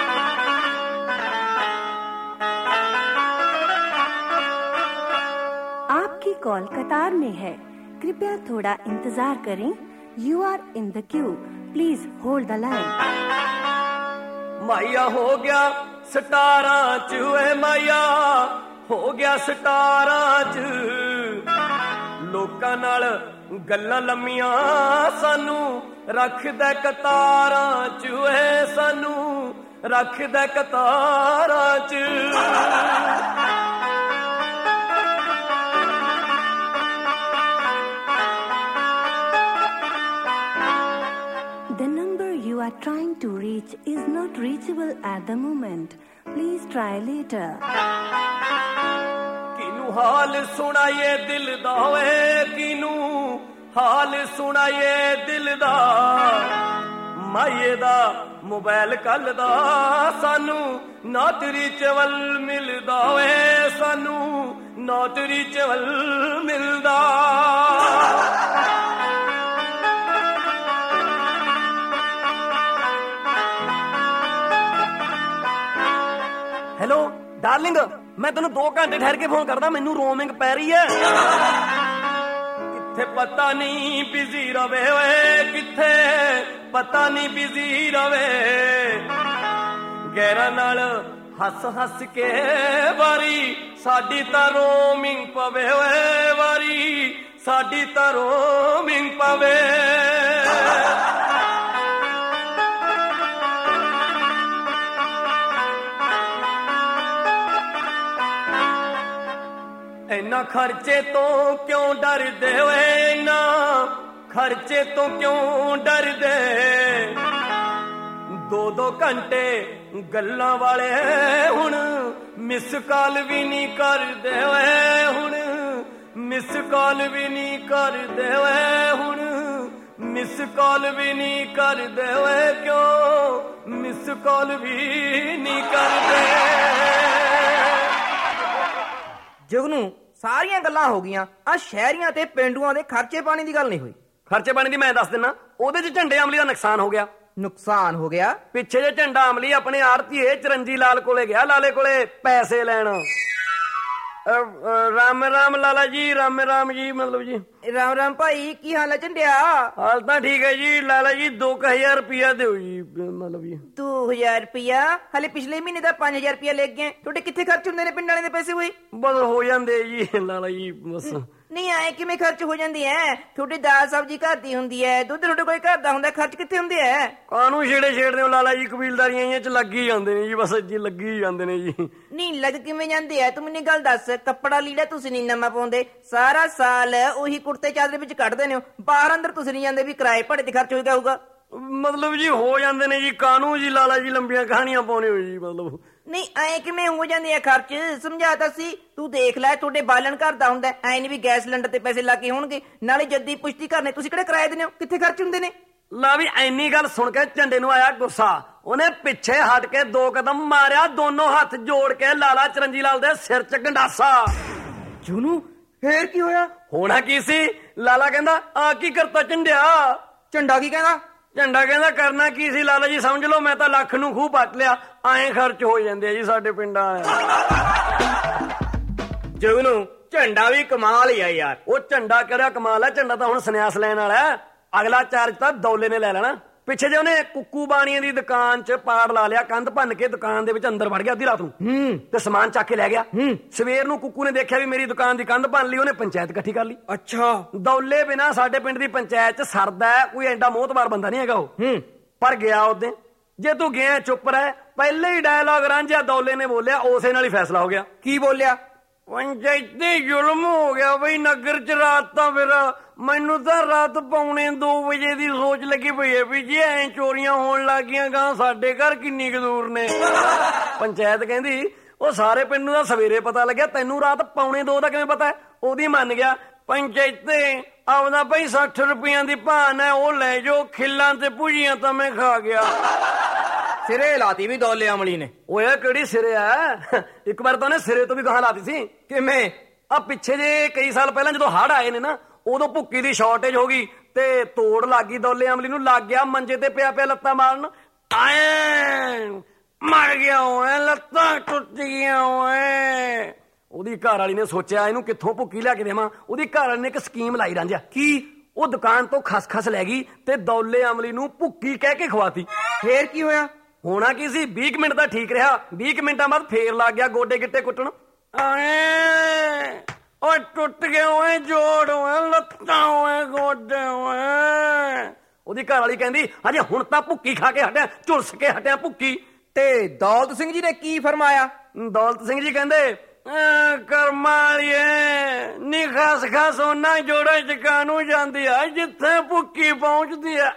आपकी कॉल कतार में है, कृपया थोड़ा इंतजार करें। You are in the queue, please hold the line. ਮਾਇਆ ਹੋ ਗਿਆ ਸਟਾਰਾਂ ਚ, ਓਏ ਮਾਇਆ ਹੋ ਗਿਆ ਸਟਾਰਾਂ ਚ, ਲੋਕਾਂ ਨਾਲ ਗੱਲਾਂ ਲੰਮੀਆਂ ਸਾਨੂੰ ਰੱਖਦਾ ਕਤਾਰਾਂ ਚ, ਓਏ ਸਾਨੂੰ ਰੱਖਦਾ ਕਤਾਰਾਂ ਚ। The number you are trying to reach is not reachable at the moment. Please try later. ਕਿਨੂੰ ਹਾਲ ਸੁਣਾਈਏ ਦਿਲ ਦਾ, ਓਏ ਕਿਨੂੰ ਹਾਲ ਸੁਣਾਈਏ ਦਿਲ ਦਾ, ਮਾਏ ਦਾ ਮੋਬਾਈਲ ਕੱਲ ਦਾ ਸਾਨੂੰ ਨॉट ਰੀਚੇਬਲ ਮਿਲਦਾ, ਓਏ ਸਾਨੂੰ ਨॉट ਰੀਚੇਬਲ ਮਿਲਦਾ। ਹੈਲੋ ਡਾਰਲਿੰਗ, ਮੈਂ ਤੈਨੂੰ 2 ਘੰਟੇ ਠਹਿਰ ਕੇ ਫੋਨ ਕਰਦਾ, ਮੈਨੂੰ ਰੋਮਿੰਗ ਪੈ ਰਹੀ ਹੈ। ਕਿੱਥੇ ਪਤਾ ਨਹੀਂ ਬਿਜ਼ੀ ਰਵੇ, ਓਏ ਕਿੱਥੇ ਪਤਾ ਨਹੀਂ ਬਿਜ਼ੀ ਰਵੇ, ਗੈਰਾਂ ਨਾਲ ਹੱਸ ਹੱਸ ਕੇ ਵਾਰੀ ਸਾਡੀ ਤਾਂ ਰੋਮਿੰਗ ਪਵੇ, ਓਏ ਵਾਰੀ ਸਾਡੀ ਤਾਂ ਰੋਮਿੰਗ ਪਵੇ। ਇੰਨਾ ਖਰਚੇ ਤੋਂ ਕਿਉਂ ਡਰਦੇ ਓਏ, ਇੰਨਾ ਖਰਚੇ ਤੋਂ ਕਿਉਂ ਡਰਦੇ, 2-2 ਘੰਟੇ ਗੱਲਾਂ ਵਾਲੇ ਹੁਣ ਮਿਸ ਕਾਲ ਵੀ ਨਹੀਂ ਕਰਦੇ ਓਏ, ਹੁਣ ਮਿਸ ਕਾਲ ਵੀ ਨਹੀਂ ਕਰਦੇ ਓਏ, ਹੁਣ ਮਿਸ ਕਾਲ ਵੀ ਨਹੀਂ ਕਰਦੇ ਓਏ, ਕਿਉਂ ਮਿਸ ਕਾਲ ਵੀ ਨਹੀਂ ਕਰਦੇ। ਜੁਗਨੂ, ਸਾਰੀਆਂ ਗੱਲਾਂ ਹੋ ਗਈਆਂ, ਆ ਸ਼ਹਿਰੀਆਂ ਤੇ ਪਿੰਡੂਆਂ ਦੇ ਖਰਚੇ ਪਾਣੀ ਦੀ ਗੱਲ ਨਹੀਂ ਹੋਈ। ਖਰਚੇ ਪਾਣੀ ਦੀ ਮੈਂ ਦੱਸ ਦਿੰਨਾ, ਉਹਦੇ 'ਚ ਝੰਡੇ ਅਮਲੀ ਦਾ ਨੁਕਸਾਨ ਹੋ ਗਿਆ। ਨੁਕਸਾਨ ਹੋ ਗਿਆ? ਪਿੱਛੇ ਜੇ ਝੰਡਾ ਅਮਲੀ ਆਪਣੇ ਆੜਤੀਏ ਚਰਨਜੀ ਲਾਲ ਕੋਲੇ ਗਿਆ, ਲਾਲੇ ਕੋਲੇ ਪੈਸੇ ਲੈਣ। ਰਾਮ ਰਾਮ ਲਾਲਾ ਜੀ, ਰਾਮ ਰਾਮ ਜੀ, ਮਤਲਬ ਜੀ ਰਾਮ ਰਾਮ ਭਾਈ, ਕੀ ਹਾਲ ਹੈ ਝੰਡਿਆ? ਹਾਲ ਤਾਂ ਠੀਕ ਹੈ ਜੀ ਲਾਲਾ ਜੀ, 2000 ਰੁਪਇਆ ਦਿਓ ਜੀ, ਮਤਲਬ ਜੀ 2000 ਰੁਪਇਆ? ਹਲੇ ਪਿਛਲੇ ਮਹੀਨੇ ਦਾ 5000 ਰੁਪਇਆ ਲੈ ਗਏ। ਤੁਹਾਡੇ ਕਿੱਥੇ ਖਰਚ ਹੁੰਦੇ ਨੇ ਪਿੰਡ ਵਾਲੇ ਦੇ ਪੈਸੇ ਹੋਏ? ਬਸ ਹੋ ਜਾਂਦੇ ਜੀ ਲਾਲਾ ਜੀ, ਬਸ। ਨਹੀਂ ਆਏ ਕਿਵੇਂ ਖਰਚ ਹੋ ਜਾਂਦੀ ਹੈ? ਤੁਹਾਡੀ ਦਾਲ ਸਬਜ਼ੀ ਘਰ ਦੀ ਹੁੰਦੀ ਹੈ, ਦੁੱਧ ਤੁਹਾਡੇ ਕੋਈ ਘਰ ਦਾ ਹੁੰਦਾ, ਖਰਚ ਕਿੱਥੇ ਹੁੰਦੇ ਹੈ? ਕਾਹਨੂੰ ਛੇੜਦੇ ਹੋ ਲਾਲਾ ਜੀ, ਕਬੀਲਦਾਰੀਆਂ 'ਚ ਲੱਗੀ ਜਾਂਦੇ ਨੇ ਜੀ, ਬਸ ਜੀ ਲੱਗੀ ਜਾਂਦੇ ਨੇ ਜੀ। ਨਹੀਂ ਲੱਗ ਕਿਵੇਂ ਜਾਂਦੇ ਆ? ਤੂੰ ਮੈਨੂੰ ਗੱਲ ਦੱਸ, ਕੱਪੜਾ ਲੀੜਾ ਤੁਸੀਂ ਨਹੀਂ ਨਵਾਂ ਪਾਉਂਦੇ, ਸਾਰਾ ਸਾਲ ਉਹੀ ਕੁੜਤੇ ਚਾਦਰੇ ਵਿੱਚ ਕੱਢਦੇ ਨੇ, ਬਾਹਰ ਅੰਦਰ ਤੁਸੀਂ ਨਹੀਂ ਜਾਂਦੇ, ਵੀ ਕਿਰਾਏ ਭਾੜੇ ਤੇ ਖਰਚ ਹੋ ਗਿਆ ਹੋਊਗਾ। ਮਤਲਬ ਜੀ ਹੋ ਜਾਂਦੇ ਨੇ ਜੀ, ਕਾਹਨੂੰ ਜੀ ਲਾਲਾ ਜੀ ਲੰਬੀਆਂ ਕਹਾਣੀਆਂ ਪਾਉਣੇ ਹੋ ਜੀ, ਮਤਲਬ। ਨਹੀਂ ਐ ਕਿਵੇਂ ਹੋ ਜਾਂਦੇ ਆ ਖਰਚ? ਸਮਝਾਤਾ ਸੀ ਤੂੰ, ਦੇਖ ਲੈ ਤੁਹਾਡੇ ਬਾਲਣ ਘਰ ਦਾ ਹੁੰਦਾ, ਐ ਨਹੀਂ ਵੀ ਗੈਸ ਸਿਲੰਡਰ ਤੇ ਪੈਸੇ ਲੱਗੇ ਹੋਣਗੇ, ਨਾਲੇ ਜੱਦੀ ਪੁਸ਼ਤੀ ਕਰਨੇ, ਤੁਸੀਂ ਕਿਹੜੇ ਕਿਰਾਏ ਦਿੰਦੇ ਹੋ, ਕਿੱਥੇ ਖਰਚ ਹੁੰਦੇ ਨੇ? ਲਾ ਵੀ ਐਨੀ ਗੱਲ ਸੁਣ ਕੇ ਝੰਡੇ ਨੂੰ ਆਇਆ ਗੁੱਸਾ, ਉਹਨੇ ਪਿੱਛੇ ਹਟ ਕੇ 2 ਕਦਮ ਮਾਰਿਆ, ਦੋਨੋਂ ਹੱਥ ਜੋੜ ਕੇ ਲਾਲਾ ਚਰਨਜੀ ਲਾਲ ਦੇ ਸਿਰ 'ਚ ਗੰਡਾਸਾ। ਜੁਨੂ, ਫੇਰ ਕੀ ਹੋਇਆ? ਹੋਣਾ ਕੀ ਸੀ, ਲਾਲਾ ਕਹਿੰਦਾ ਆ ਕੀ ਕਰਤਾ ਝੰਡਿਆ? ਝੰਡਾ ਕੀ ਕਹਿੰਦਾ? ਝੰਡਾ ਕਹਿੰਦਾ ਕਰਨਾ ਕੀ ਸੀ ਲਾਲਾ ਜੀ, ਸਮਝ ਲਓ ਮੈਂ ਤਾਂ ਲੱਖ ਨੂੰ ਖੂਹ ਪੱਟ ਲਿਆ, ਐਂ ਖਰਚ ਹੋ ਜਾਂਦੇ ਆ ਜੀ ਸਾਡੇ ਪਿੰਡਾਂ। ਜੁਗਨੂ, ਝੰਡਾ ਵੀ ਕਮਾਲ ਹੀ ਆ ਯਾਰ। ਉਹ ਝੰਡਾ ਕਿਹੜਾ ਕਮਾਲ ਹੈ, ਝੰਡਾ ਤਾਂ ਹੁਣ ਸੰਨਿਆਸ ਲੈਣ ਵਾਲਾ, ਅਗਲਾ ਚਾਰਜ ਤਾਂ ਦੌਲੇ ਨੇ ਲੈ ਲੈਣਾ। ਪਿੱਛੇ ਜੇ ਉਹਨੇ ਕੁੱਕੂ ਬਾਣੀਆਂ ਦੀ ਦੁਕਾਨ 'ਚ ਪਾੜ ਲਾ ਲਿਆ, ਕੰਧ ਭੰਨ ਕੇ ਦੁਕਾਨ ਦੇ ਵਿੱਚ ਅੰਦਰ ਵੜ ਗਿਆ ਅੱਧੀ ਰਾਤ ਨੂੰ, ਤੇ ਸਮਾਨ ਚੱਕ ਕੇ ਲੈ ਗਿਆ। ਸਵੇਰ ਨੂੰ ਕੁੱਕੂ ਨੇ ਦੇਖਿਆ ਵੀ ਮੇਰੀ ਦੁਕਾਨ ਦੀ ਕੰਧ ਭੰਨ ਲਈ, ਉਹਨੇ ਪੰਚਾਇਤ ਇਕੱਠੀ ਕਰ ਲਈ। ਅੱਛਾ, ਦੌਲੇ ਬਿਨਾ ਸਾਡੇ ਪਿੰਡ ਦੀ ਪੰਚਾਇਤ 'ਚ ਸਰਦਾ, ਕੋਈ ਐਡਾ ਮੋਹਤਬਾਰ ਬੰਦਾ ਨਹੀਂ ਹੈਗਾ ਉਹ। ਪਰ ਗਿਆ ਉਹਦੇ, ਜੇ ਤੂੰ ਗਿਆ ਚੁੱਪ ਰਹਿ, ਪਹਿਲੇ ਹੀ ਡਾਇਲੌਗ ਰਾਂਝਾ ਦੌਲੇ ਨੇ ਬੋਲਿਆ, ਉਸੇ ਨਾਲ ਹੀ ਫੈਸਲਾ ਹੋ ਗਿਆ। ਕੀ ਬੋਲਿਆ? ਪੰਚਾਇਤੀ ਜ਼ੁਲਮ ਹੋ ਗਿਆ ਬਈ ਨਗਰ ਚ ਰਾਤ ਤਾਂ। ਫਿਰ ਮੈਨੂੰ ਤਾਂ ਰਾਤ 2:45 ਵਜੇ ਦੀ ਸੋਚ ਲੱਗੀ ਪਈ ਹੈ ਵੀ ਜੇ ਐ ਚੋਰੀਆਂ ਹੋਣ ਲੱਗੀਆਂ ਗਾਂ ਸਾਡੇ ਘਰ ਕਿੰਨੀ ਕੁ ਦੂਰ ਨੇ। ਪੰਚਾਇਤ ਕਹਿੰਦੀ ਉਹ ਸਾਰੇ ਪਿੰਡ ਨੂੰ ਤਾਂ ਸਵੇਰੇ ਪਤਾ ਲੱਗਿਆ, ਤੈਨੂੰ ਰਾਤ 2:45 ਦਾ ਕਿਵੇਂ ਪਤਾ? ਉਹਦੀ ਮੰਨ ਗਿਆ। ਪੰਚਾਇਤੇ ਆਪਦਾ ਭਾਈ 60 ਰੁਪਈਆਂ ਦੀ ਭਾਨ ਹੈ, ਉਹ ਲੈ ਜਾਓ, ਖਿੱਲਾਂ ਤੇ ਭੁਜੀਆਂ ਤਾਂ ਮੈਂ ਖਾ ਗਿਆ। ਸਿਰੇ ਲਾਤੀ ਵੀ ਦੌਲੇ ਅਮਲੀ ਨੇ। ਓਏ ਕਿਹੜੀ ਸਿਰੇ ਆ, ਇੱਕ ਵਾਰ ਤਾਂ ਉਹਨੇ ਸਿਰੇ ਤੋਂ ਵੀ ਗਾਹਾਂ ਲਾਤੀ ਸੀ। ਕਿਵੇਂ? ਆ ਪਿੱਛੇ ਜੇ ਕਈ ਸਾਲ ਪਹਿਲਾਂ ਜਦੋਂ ਹੜ੍ਹ ਆਏ ਨੇ ਨਾ, ਉਦੋਂ ਭੁੱਕੀ ਦੀ ਸ਼ਾਰਟੇਜ ਹੋ ਗਈ ਤੇ ਤੋੜ ਲੱਗ ਗਈ ਦੌਲੇ ਅਮਲੀ ਨੂੰ। ਲੱਗ ਗਿਆ ਮੰਜੇ ਤੇ ਪਿਆ ਪਿਆ ਲੱਤਾਂ ਮਾਰਨ, ਆਏ ਮਰ ਗਿਆ ਓਏ, ਲੱਤਾਂ ਟੁੱਟ ਗਈਆਂ ਓਏ। ਉਹਦੀ ਘਰ ਵਾਲੀ ਨੇ ਸੋਚਿਆ ਇਹਨੂੰ ਕਿੱਥੋਂ ਭੁੱਕੀ ਲਿਆ ਕੇ ਦੇਵਾਂ। ਉਹਦੀ ਘਰ ਵਾਲੀ ਨੇ ਇੱਕ ਸਕੀਮ ਲਾਈ ਰਾਂਝਾ। ਕੀ? ਉਹ ਦੁਕਾਨ ਤੋਂ ਖਸਖਸ ਲੈ ਗਈ ਤੇ ਦੌਲੇ ਅਮਲੀ ਨੂੰ ਭੁੱਕੀ ਕਹਿ ਕੇ ਖਵਾਤੀ। ਫੇਰ ਕੀ ਹੋਇਆ? ਹੋਣਾ ਕੀ ਸੀ, 20 ਮਿੰਟ ਤਾਂ ਠੀਕ ਰਿਹਾ, 20 ਮਿੰਟਾਂ ਬਾਅਦ ਫੇਰ ਲੱਗ ਗਿਆ ਗੋਡੇ ਗਿੱਟੇ ਕੁੱਟਣ। ਓਏ ਟੁੱਟ ਗਏ ਓਏ ਜੋੜ ਓਏ, ਲੱਤਾਂ ਓਏ, ਗੋਡੇ ਓਏ। ਉਹਦੀ ਘਰ ਵਾਲੀ ਕਹਿੰਦੀ ਹਜੇ ਹੁਣ ਤਾਂ ਭੁੱਕੀ ਖਾ ਕੇ ਹਟਿਆ, ਝੁਲਸ ਕੇ ਹਟਿਆ ਭੁੱਕੀ। ਤੇ ਦੌਲਤ ਸਿੰਘ ਜੀ ਨੇ ਕੀ ਫਰਮਾਇਆ? ਦੌਲਤ ਸਿੰਘ ਜੀ ਕਹਿੰਦੇ ਕਰਮਾਂ ਵਾਲੀਏ ਨੀ ਖਸ ਖਸ ਉਹਨਾਂ ਜੋੜਾਂ ਚ ਕਾਨੂੰ ਜਾਂਦੀ ਆ ਜਿੱਥੇ ਭੁੱਕੀ ਪਹੁੰਚਦੀ ਆ।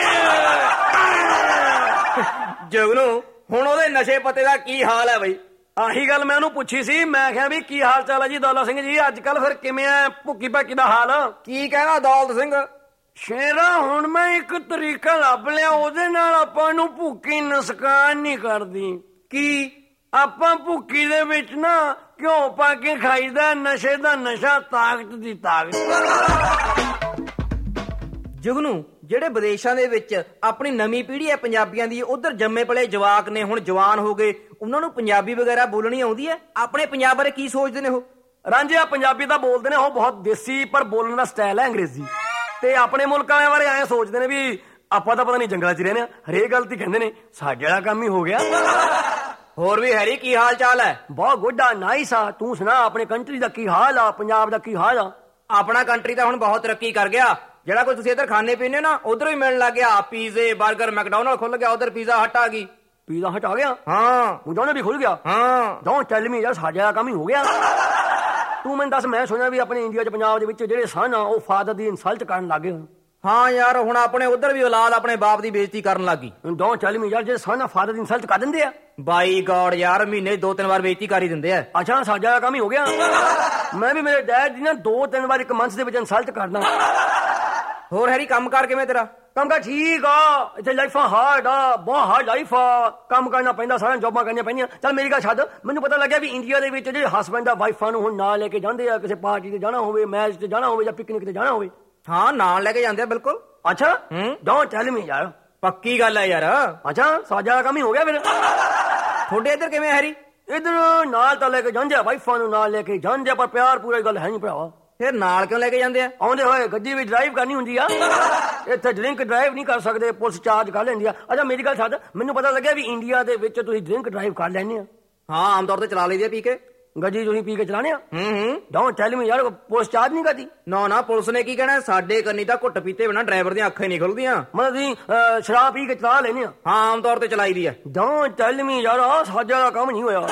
ਜਗਨੂ ਹੁਣ ਉਹਦੇ ਨਸ਼ੇ ਪੱਤੇ ਦਾ ਕੀ ਹਾਲ ਹੈ ਬਈ? ਆਹੀ ਗੱਲ ਮੈਂ ਉਹਨੂੰ ਪੁੱਛੀ ਸੀ। ਮੈਂ ਕਿਹਾ ਵੀ ਕੀ ਹਾਲ ਚਾਲ ਹੈ ਜੀ ਦੌਲਾ ਸਿੰਘ ਜੀ, ਅੱਜ ਕੱਲ ਫਿਰ ਕਿਵੇਂ ਆ ਭੁੱਕੀ ਭਾਕੀ ਦਾ ਹਾਲ? ਕੀ ਕਹਿਣਾ ਦੌਲਤ ਸਿੰਘ? ਸ਼ੇਰਾ ਹੁਣ ਮੈਂ ਇੱਕ ਤਰੀਕਾ ਲੱਭ ਲਿਆ, ਉਹਦੇ ਨਾਲ ਆਪਾਂ ਨੂੰ ਭੁੱਕੀ ਨੁਕਸਾਨ ਨਹੀਂ ਕਰਦੀ। ਕੀ? ਆਪਾਂ ਭੁੱਕੀ ਦੇ ਵਿੱਚ ਨਾ ਘਿਓ ਪਾ ਕੇ ਖਾਈਦਾ, ਨਸ਼ੇ ਦਾ ਨਸ਼ਾ, ਤਾਕਤ ਦੀ ਤਾਕਤ। ਜੁਗਨੂ ਜਿਹੜੇ ਵਿਦੇਸ਼ਾਂ ਦੇ ਵਿੱਚ ਆਪਣੀ ਨਵੀਂ ਪੀੜ੍ਹੀ ਹੈ ਪੰਜਾਬੀਆਂ ਦੀ, ਉਧਰ ਜੰਮੇ ਪਲੇ ਜਵਾਕ ਨੇ, ਹੁਣ ਜਵਾਨ ਹੋ ਗਏ, ਉਹਨਾਂ ਨੂੰ ਪੰਜਾਬੀ ਵਗੈਰਾ ਬੋਲਣੀ ਆਉਂਦੀ ਹੈ? ਆਪਣੇ ਪੰਜਾਬ ਬਾਰੇ ਕੀ ਸੋਚਦੇ ਨੇ ਉਹ? ਰਾਂਝਿਆ ਪੰਜਾਬੀ ਤਾਂ ਬੋਲਦੇ ਨੇ ਉਹ ਬਹੁਤ ਦੇਸੀ, ਪਰ ਬੋਲਣ ਦਾ ਸਟਾਈਲ ਹੈ ਅੰਗਰੇਜ਼ੀ। ਤੇ ਆਪਣੇ ਮੁਲਕ ਵਾਲਿਆਂ ਬਾਰੇ ਐਂ ਸੋਚਦੇ ਨੇ ਵੀ ਆਪਾਂ ਤਾਂ ਪਤਾ ਨਹੀਂ ਜੰਗਲਾਂ 'ਚ ਰਹਿੰਦੇ ਆ, ਹਰੇਕ ਗੱਲ ਤੇ ਕਹਿੰਦੇ ਨੇ ਸਾਡੇ ਵਾਲਾ ਕੰਮ ਹੀ ਹੋ ਗਿਆ। ਹੋਰ ਵੀ ਹੈਰੀ ਕੀ ਹਾਲ ਚਾਲ ਹੈ? ਬਹੁਤ ਗੁੱਡ ਆ, ਨਾਈਸ ਆ। ਤੂੰ ਸੁਣਾ ਆਪਣੇ ਕੰਟਰੀ ਦਾ ਕੀ ਹਾਲ ਆ, ਪੰਜਾਬ ਦਾ ਕੀ ਹਾਲ ਆ? ਆਪਣਾ ਕੰਟਰੀ ਤਾਂ ਹੁਣ ਬਹੁਤ ਤਰੱਕੀ ਕਰ ਗਿਆ। ਜਿਹੜਾ ਕੁਝ ਤੁਸੀਂ ਇੱਧਰ ਖਾਣੇ ਪੀਣੇ ਨਾ, ਉਧਰੋਂ ਹੀ ਮਿਲਣ ਲੱਗ ਗਿਆ। ਪੀਜ਼ੇ, 버ਗਰ, ਮੈਕਡੋਨਲਡ ਖੁੱਲ ਗਿਆ, ਉਧਰ ਪੀਜ਼ਾ ਹਟ ਆ ਗਈ। ਪੀਜ਼ਾ ਹਟ ਆ ਗਿਆ? ਹਾਂ। ਉਹਦਾ ਵੀ ਖੁੱਲ ਗਿਆ? ਹਾਂ। ਡੋਂਟ ਟੈਲ ਮੀ ਯਾਰ, ਸਾਡੇ ਵਾਲਾ ਕੰਮ ਹੀ ਹੋ ਗਿਆ। ਤੂੰ ਮੈਨੂੰ ਦੱਸ, ਮੈਂ ਸੁਣਿਆ ਵੀ ਆਪਣੇ ਇੰਡੀਆ 'ਚ ਪੰਜਾਬ ਦੇ ਵਿੱਚ ਜਿਹੜੇ ਸਨ ਉਹ ਫਾਦਰ ਦੀ ਇਨਸਲਟ ਕਰਨ ਲੱਗੇ ਹੁਣ। ਹਾਂ ਯਾਰ, ਹੁਣ ਆਪਣੇ ਉਧਰ ਵੀ ਔਲਾਦ ਆਪਣੇ ਬਾਪ ਦੀ ਬੇਇੱਜ਼ਤੀ ਕਰਨ ਲੱਗੀ। ਡੋਂਟ ਟੈਲ ਮੀ ਯਾਰ, ਜੇ ਸਨ ਆ ਫਾਦਰ ਦੀ ਇਨਸਲਟ ਕਰ ਦਿੰਦੇ ਆ। ਬਾਈ ਗॉड ਯਾਰ, ਮਹੀਨੇ 2-3 ਵਾਰ ਬੇਇੱਜ਼ਤੀ ਕਰ ਹੀ ਦਿੰਦੇ ਆ। ਅੱਛਾ, ਸਾਡੇ ਵਾਲਾ ਕੰਮ ਹੀ ਹੋ ਗਿਆ। ਮੈਂ ਵੀ ਮੇਰੇ ਡੈਡ ਦੀ ਨਾ 2-3 ਵਾਰ ਇੱਕ ਮੰਥ ਦੇ ਵਿੱਚ ਇਨਸਲਟ ਕਰਦਾ। ਹੋਰ ਹੈਰੀ ਕੰਮ ਕਾਰ ਕਿਵੇਂ ਤੇਰਾ? ਕੰਮ ਕਰ ਠੀਕ ਆ, ਇੱਥੇ ਲਾਈਫਾਂ ਹਾਰਡ ਆ, ਬਹੁਤ ਹਾਰਡ ਲਾਈਫ ਆ, ਕੰਮ ਕਰਨਾ ਪੈਂਦਾ, ਸਾਰਿਆਂ ਜੌਬਾਂ ਕਰਨੀਆਂ ਪੈਂਦੀਆਂ। ਚੱਲ ਮੇਰੀ ਗੱਲ ਛੱਡ, ਮੈਨੂੰ ਪਤਾ ਲੱਗਿਆ ਵੀ ਇੰਡੀਆ ਦੇ ਵਿੱਚ ਜਿਹੜੇ ਹਸਬੈਂਡ ਆ ਵਾਈਫਾਂ ਨੂੰ ਹੁਣ ਨਾਲ ਲੈ ਕੇ ਜਾਂਦੇ ਆ, ਕਿਸੇ ਪਾਰਟੀ ਤੇ ਜਾਣਾ ਹੋਵੇ, ਮੈਚ ਤੇ ਜਾਣਾ ਹੋਵੇ ਜਾਂ ਪਿਕਨਿਕ ਤੇ ਜਾਣਾ ਹੋਵੇ। ਹਾਂ, ਨਾਲ ਲੈ ਕੇ ਜਾਂਦੇ ਆ ਬਿਲਕੁਲ। ਅੱਛਾ, ਡੋਂਟ ਟੈਲ ਮੀ ਯਾਰ। ਪੱਕੀ ਗੱਲ ਹੈ ਯਾਰ। ਅੱਛਾ, ਸਾਡਾ ਕੰਮ ਹੀ ਹੋ ਗਿਆ ਫਿਰ। ਤੁਹਾਡੇ ਇੱਧਰ ਕਿਵੇਂ ਹੈਰੀ? ਇੱਧਰ ਨਾਲ ਤਾਂ ਲੈ ਕੇ ਜਾਂਦੇ ਆ, ਵਾਈਫਾਂ ਨੂੰ ਨਾਲ ਲੈ ਕੇ ਜਾਂਦੇ ਆ, ਪਰ ਪਿਆਰ ਪੂਰੀ ਗੱਲ ਹੈ ਨਹੀਂ ਭਰਾਵਾ। ਫਿਰ ਨਾਲ ਕਿਉਂ ਲੈ ਕੇ ਜਾਂਦੇ ਆ? ਆਉਂਦੇ ਹੋਏ ਗੱਡੀ ਵੀ ਡਰਾਈਵ ਕਰਨੀ ਹੁੰਦੀ ਆ, ਇੱਥੇ ਡਰਿੰਕ ਡਰਾਈਵ ਨਹੀਂ ਕਰ ਸਕਦੇ, ਪੁਲਿਸ ਚਾਰਜ ਕਰ ਲੈਂਦੀ ਆ। ਅੱਛਾ ਮੇਰੀ ਗੱਲ ਛੱਡ, ਮੈਨੂੰ ਪਤਾ ਲੱਗਿਆ ਵੀ ਇੰਡੀਆ ਦੇ ਵਿੱਚ ਤੁਸੀਂ ਡਰਿੰਕ ਡਰਾਈਵ ਕਰ ਲੈਂਦੇ ਆ। ਹਾਂ, ਆਮ ਤੌਰ ਤੇ ਚਲਾ ਲਈਦੀ ਆ ਪੀ ਕੇ ਗੱਡੀ। ਤੁਸੀਂ ਪੀ ਕੇ ਚਲਾਣੇ ਆ? ਡੋਂਟ ਟੈਲ ਮੀ ਯਾਰ, ਪੁਲਿਸ ਚਾਰਜ ਨਹੀਂ ਕਰਦੀ? ਨਾ, ਪੁਲਿਸ ਨੇ ਕੀ ਕਹਿਣਾ, ਸਾਡੇ ਕੰਨੀ ਤਾਂ ਘੁੱਟ ਪੀਤੇ ਬਿਨਾ ਡਰਾਈਵਰ ਦੀਆਂ ਅੱਖਾਂ ਨਹੀਂ ਖੁੱਲਦੀਆਂ। ਮਤਲਬ ਤੁਸੀਂ ਸ਼ਰਾਬ ਪੀ ਕੇ ਚਲਾ ਲੈਨੇ ਆ? ਹਾਂ, ਆਮ ਤੌਰ ਤੇ ਚਲਾਈਦੀ ਆ। ਡੋਂਟ ਟੈਲ ਮੀ ਯਾਰ, ਸਾਡੇ ਵਾਲਾ ਕੰਮ ਨਹੀਂ ਹੋਇਆ।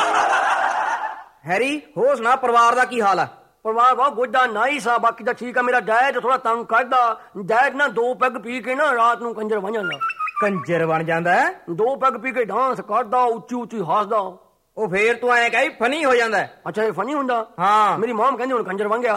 ਹੈਰੀ ਹੋਰ ਸੁਣਾ, ਪਰਿਵਾਰ ਦਾ ਕੀ ਹਾਲ ਆ? ਪਰਿਵਾਰ ਬਹੁਤ ਗੁੱਡ ਆ, ਨਾਈਸ ਆ, ਬਾਕੀ ਤਾਂ ਠੀਕ ਆ। ਮੇਰਾ ਡੈਡ ਥੋੜਾ ਤੰਗ ਕਰਦਾ। ਡੈਡ ਨਾ 2 ਪੈਗ ਪੀ ਕੇ ਨਾ ਰਾਤ ਨੂੰ ਕੰਜਰ ਬਣ ਜਾਂਦਾ। ਕੰਜਰ ਬਣ ਜਾਂਦਾ? 2 ਪੈਗ ਪੀ ਕੇ ਡਾਂਸ ਕਰਦਾ, ਉੱਚੀ ਉੱਚੀ ਹੱਸਦਾ। ਉਹ ਫੇਰ ਤੂੰ ਐਂ ਕਹੀ ਫਨੀ ਹੋ ਜਾਂਦਾ? ਅੱਛਾ, ਇਹ ਫਨੀ ਹੁੰਦਾ? ਹਾਂ। ਮੇਰੀ ਮਾਮ ਕਹਿੰਦੀ ਹੁਣ ਕੰਜਰ ਬਣ ਗਿਆ।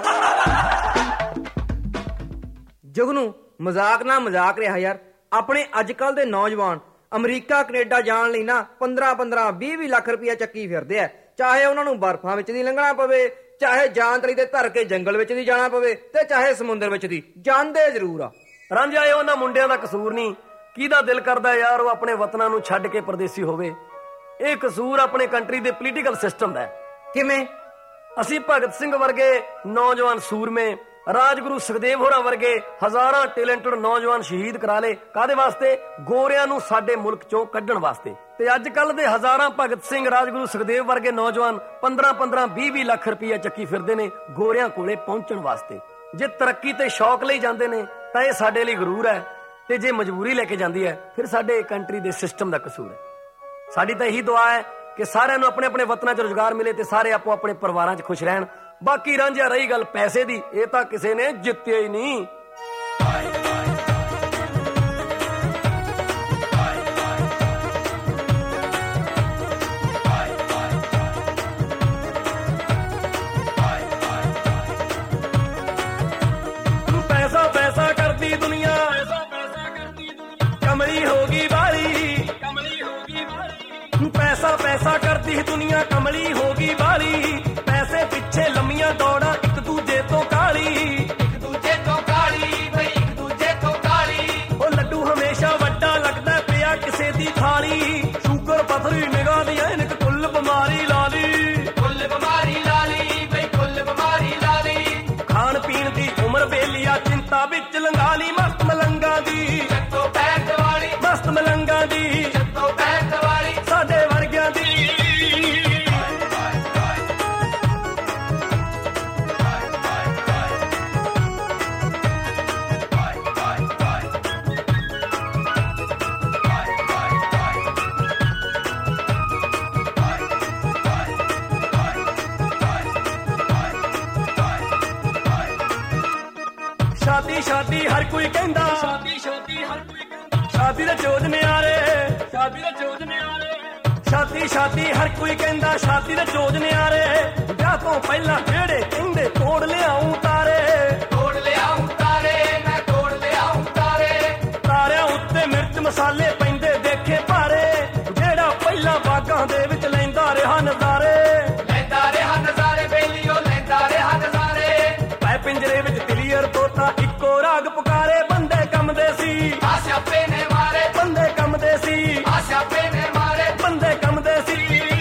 ਜੁਗਨੂ ਮਜ਼ਾਕ ਨਾ ਮਜ਼ਾਕ ਰਿਹਾ ਯਾਰ। ਆਪਣੇ ਅੱਜ ਕੱਲ ਦੇ ਨੌਜਵਾਨ ਅਮਰੀਕਾ ਕੈਨੇਡਾ ਜਾਣ ਲਈ ਨਾ 15-15 20 ਲੱਖ ਰੁਪਇਆ ਚੱਕੀ ਫਿਰਦੇ ਆ। ਚਾਹੇ ਉਹਨਾਂ ਨੂੰ ਬਰਫਾਂ ਵਿੱਚ ਦੀ ਲੰਘਣਾ ਪਵੇ, ਚਾਹੇ ਜਾਨ ਤਲੀ ਤੇ ਧਰ ਕੇ ਜੰਗਲ ਵਿੱਚ ਦੀ ਜਾਣਾ ਪਵੇ, ਤੇ ਚਾਹੇ ਸਮੁੰਦਰ ਵਿੱਚ ਦੀ, ਜਾਂਦੇ ਜ਼ਰੂਰ ਆ। ਰਾਂਝਾ, ਇਹ ਉਹਨਾਂ ਮੁੰਡਿਆਂ ਦਾ ਕਸੂਰ ਨਹੀਂ। ਕਿਹਦਾ ਦਿਲ ਕਰਦਾ ਯਾਰ ਉਹ ਆਪਣੇ ਵਤਨਾਂ ਨੂੰ ਛੱਡ ਕੇ ਪਰਦੇਸੀ ਹੋਵੇ? ਇਹ ਕਸੂਰ ਆਪਣੇ ਕੰਟਰੀ ਦੇ ਪੋਲੀਟੀਕਲ ਸਿਸਟਮ ਦਾ। ਕਿਵੇਂ? ਅਸੀਂ ਭਗਤ ਸਿੰਘ ਵਰਗੇ ਨੌਜਵਾਨ ਸੂਰਮੇ, ਰਾਜਗੁਰੂ ਸੁਖਦੇਵ ਹੋਰਾਂ ਵਰਗੇ ਹਜ਼ਾਰਾਂ ਟੈਲੈਂਟਡ ਨੌਜਵਾਨ ਸ਼ਹੀਦ ਕਰਾ ਲਏ। ਕਾਹਦੇ ਵਾਸਤੇ? ਗੋਰਿਆਂ ਨੂੰ ਸਾਡੇ ਮੁਲਕ ਚੋਂ ਕੱਢਣ ਵਾਸਤੇ। ਤੇ ਅੱਜ ਕੱਲ ਦੇ ਹਜ਼ਾਰਾਂ ਭਗਤ ਸਿੰਘ, ਰਾਜਗੁਰੂ ਸੁਖਦੇਵ ਵਰਗੇ ਨੌਜਵਾਨ 15-15 20 ਲੱਖ ਰੁਪਇਆ ਚੱਕੀ ਫਿਰਦੇ ਨੇ ਗੋਰਿਆਂ ਕੋਲੇ ਪਹੁੰਚਣ ਵਾਸਤੇ। ਜੇ ਤਰੱਕੀ ਤੇ ਸ਼ੌਕ ਲਈ ਜਾਂਦੇ ਨੇ ਤਾਂ ਇਹ ਸਾਡੇ ਲਈ ਗਰੂਰ ਹੈ, ਤੇ ਜੇ ਮਜਬੂਰੀ ਲੈ ਕੇ ਜਾਂਦੀ ਹੈ ਫਿਰ ਸਾਡੇ ਕੰਟਰੀ ਦੇ ਸਿਸਟਮ ਦਾ ਕਸੂਰ ਹੈ। ਸਾਡੀ ਤਾਂ ਇਹੀ ਦੁਆ ਹੈ ਕਿ ਸਾਰਿਆਂ ਨੂੰ ਆਪਣੇ ਆਪਣੇ ਵਤਨਾਂ 'ਚ ਰੁਜ਼ਗਾਰ ਮਿਲੇ ਤੇ ਸਾਰੇ ਆਪੋ ਆਪਣੇ ਪਰਿਵਾਰਾਂ 'ਚ ਖੁਸ਼ ਰਹਿਣ। ਬਾਕੀ ਰਾਂਝਿਆ ਰਹੀ ਗੱਲ ਪੈਸੇ ਦੀ, ਇਹ ਤਾਂ ਕਿਸੇ ਨੇ ਜਿੱਤਿਆ ਹੀ ਨਹੀਂ। ਪੈਸਾ ਪੈਸਾ ਕਰਦੀ ਦੁਨੀਆ, ਕਮਲੀ ਹੋ ਗਈ ਵਾਲੀ, ਪੈਸਾ ਪੈਸਾ ਕਰਦੀ ਦੁਨੀਆ ਕਮਲੀ ਹੋ ਗਈ ਵਾਲੀ। ਪੈਸੇ ਪਿੱਛੇ ਲੰਮੀਆਂ ਦੌੜਾਂ ਇੱਕ ਦੂਜੇ ਤੋਂ ਕਾਲੀ, ਇੱਕ ਦੂਜੇ ਤੋਂ ਕਾਲੀ ਬਈ ਇੱਕ ਦੂਜੇ ਤੋਂ ਕਾਲੀ। ਉਹ ਲੱਡੂ ਹਮੇਸ਼ਾ ਵੱਡਾ ਲੱਗਦਾ ਪਿਆ ਕਿਸੇ ਦੀ ਥਾਲੀ। ਸ਼ੂਗਰ ਪਥਰੀ ਨਿਗਾਹ ਦੀ ਐਨਕ ਕੁੱਲ ਬਿਮਾਰੀ ਲਾ ਲਈ, ਕੁੱਲ ਬਿਮਾਰੀ ਲਾ ਲਈ ਬਈ ਕੁੱਲ ਬਿਮਾਰੀ ਲਾ ਲਈ। ਖਾਣ ਪੀਣ ਦੀ ਉਮਰ ਵੇਲੀਆ ਚਿੰਤਾ ਵਿੱਚ ਲੰਘਾ ਲਈ। ਮਸਤ ਮਲੰਗਾਂ ਦੀ ਚੱਤੋ ਪੈਰ ਦਿਵਾਲੀ, ਮਸਤ ਮਲੰਗਾਂ ਦੀ ਚੱਤੋ ਪੈਰ ਦਿਵਾਲੀ। ਸਾਡੇ ਵਰਗਿਆਂ ਦੀ ਸ਼ਾਦੀ ਸ਼ਾਦੀ ਹਰ ਕੋਈ ਕਹਿੰਦਾ, ਸ਼ਾਦੀ ਸ਼ਾਦੀ ਹਰ ਕੋਈ ਕਹਿੰਦਾ, ਸ਼ਾਦੀ ਦੇ ਚੋਜ ਨਿਆਰੇ, ਸ਼ਾਦੀ ਦੇ ਚੋਜ ਨਿਆਰੇ। ਸ਼ਾਦੀ ਸ਼ਾਦੀ ਹਰ ਕੋਈ ਕਹਿੰਦਾ, ਸ਼ਾਦੀ ਦੇ ਚੋਜ ਨਿਆਰੇ। ਵਿਆਹ ਤੋਂ ਪਹਿਲਾਂ ਜਿਹੜੇ ਕਹਿੰਦੇ ਤੋੜ ਲਿਆਉਂ ਤਾਰੇ, ਤੋੜ ਲਿਆਉਂ ਤਾਰੇ, ਮੈਂ ਤੋੜ ਲਿਆਉਂ ਤਾਰੇ। ਤਾਰਿਆਂ ਉੱਤੇ ਮਿਰਚ ਮਸਾਲੇ ਪੈਂਦੇ ਦੇਖੇ ਭਾਰੇ। ਜਿਹੜਾ ਪਹਿਲਾਂ ਬਾਗਾਂ ਦੇ ਵਿੱਚ ਲੈਂਦਾ ਰਿਹਾ ਨਜ਼ਾਰੇ, ਲੈਂਦਾ ਰਿਹਾ ਨਜ਼ਾਰੇ ਬੇਲੀਓ, ਲੈਂਦਾ ਰਿਹਾ ਨਜ਼ਾਰੇ। ਪੈ ਪਿੰਜਰੇ ਵਿੱਚ ਕਲੀਅਰ ਤੋਤਾ ਇੱਕੋ ਰਾਗ ਪੁਕਾਰੇ। ਬੰਦੇ ਕੰਮਦੇ ਸੀ, ਆ ਸਿਆਪੇ ਨੇ ਮਾਰੇ, ਬੰਦੇ ਕੰਮਦੇ ਸੀ, ਆ ਸਿਆਪੇ ਨੇ ਮਾਰੇ। ਬੰਦੇ ਕੰਮਦੇ ਸੀ।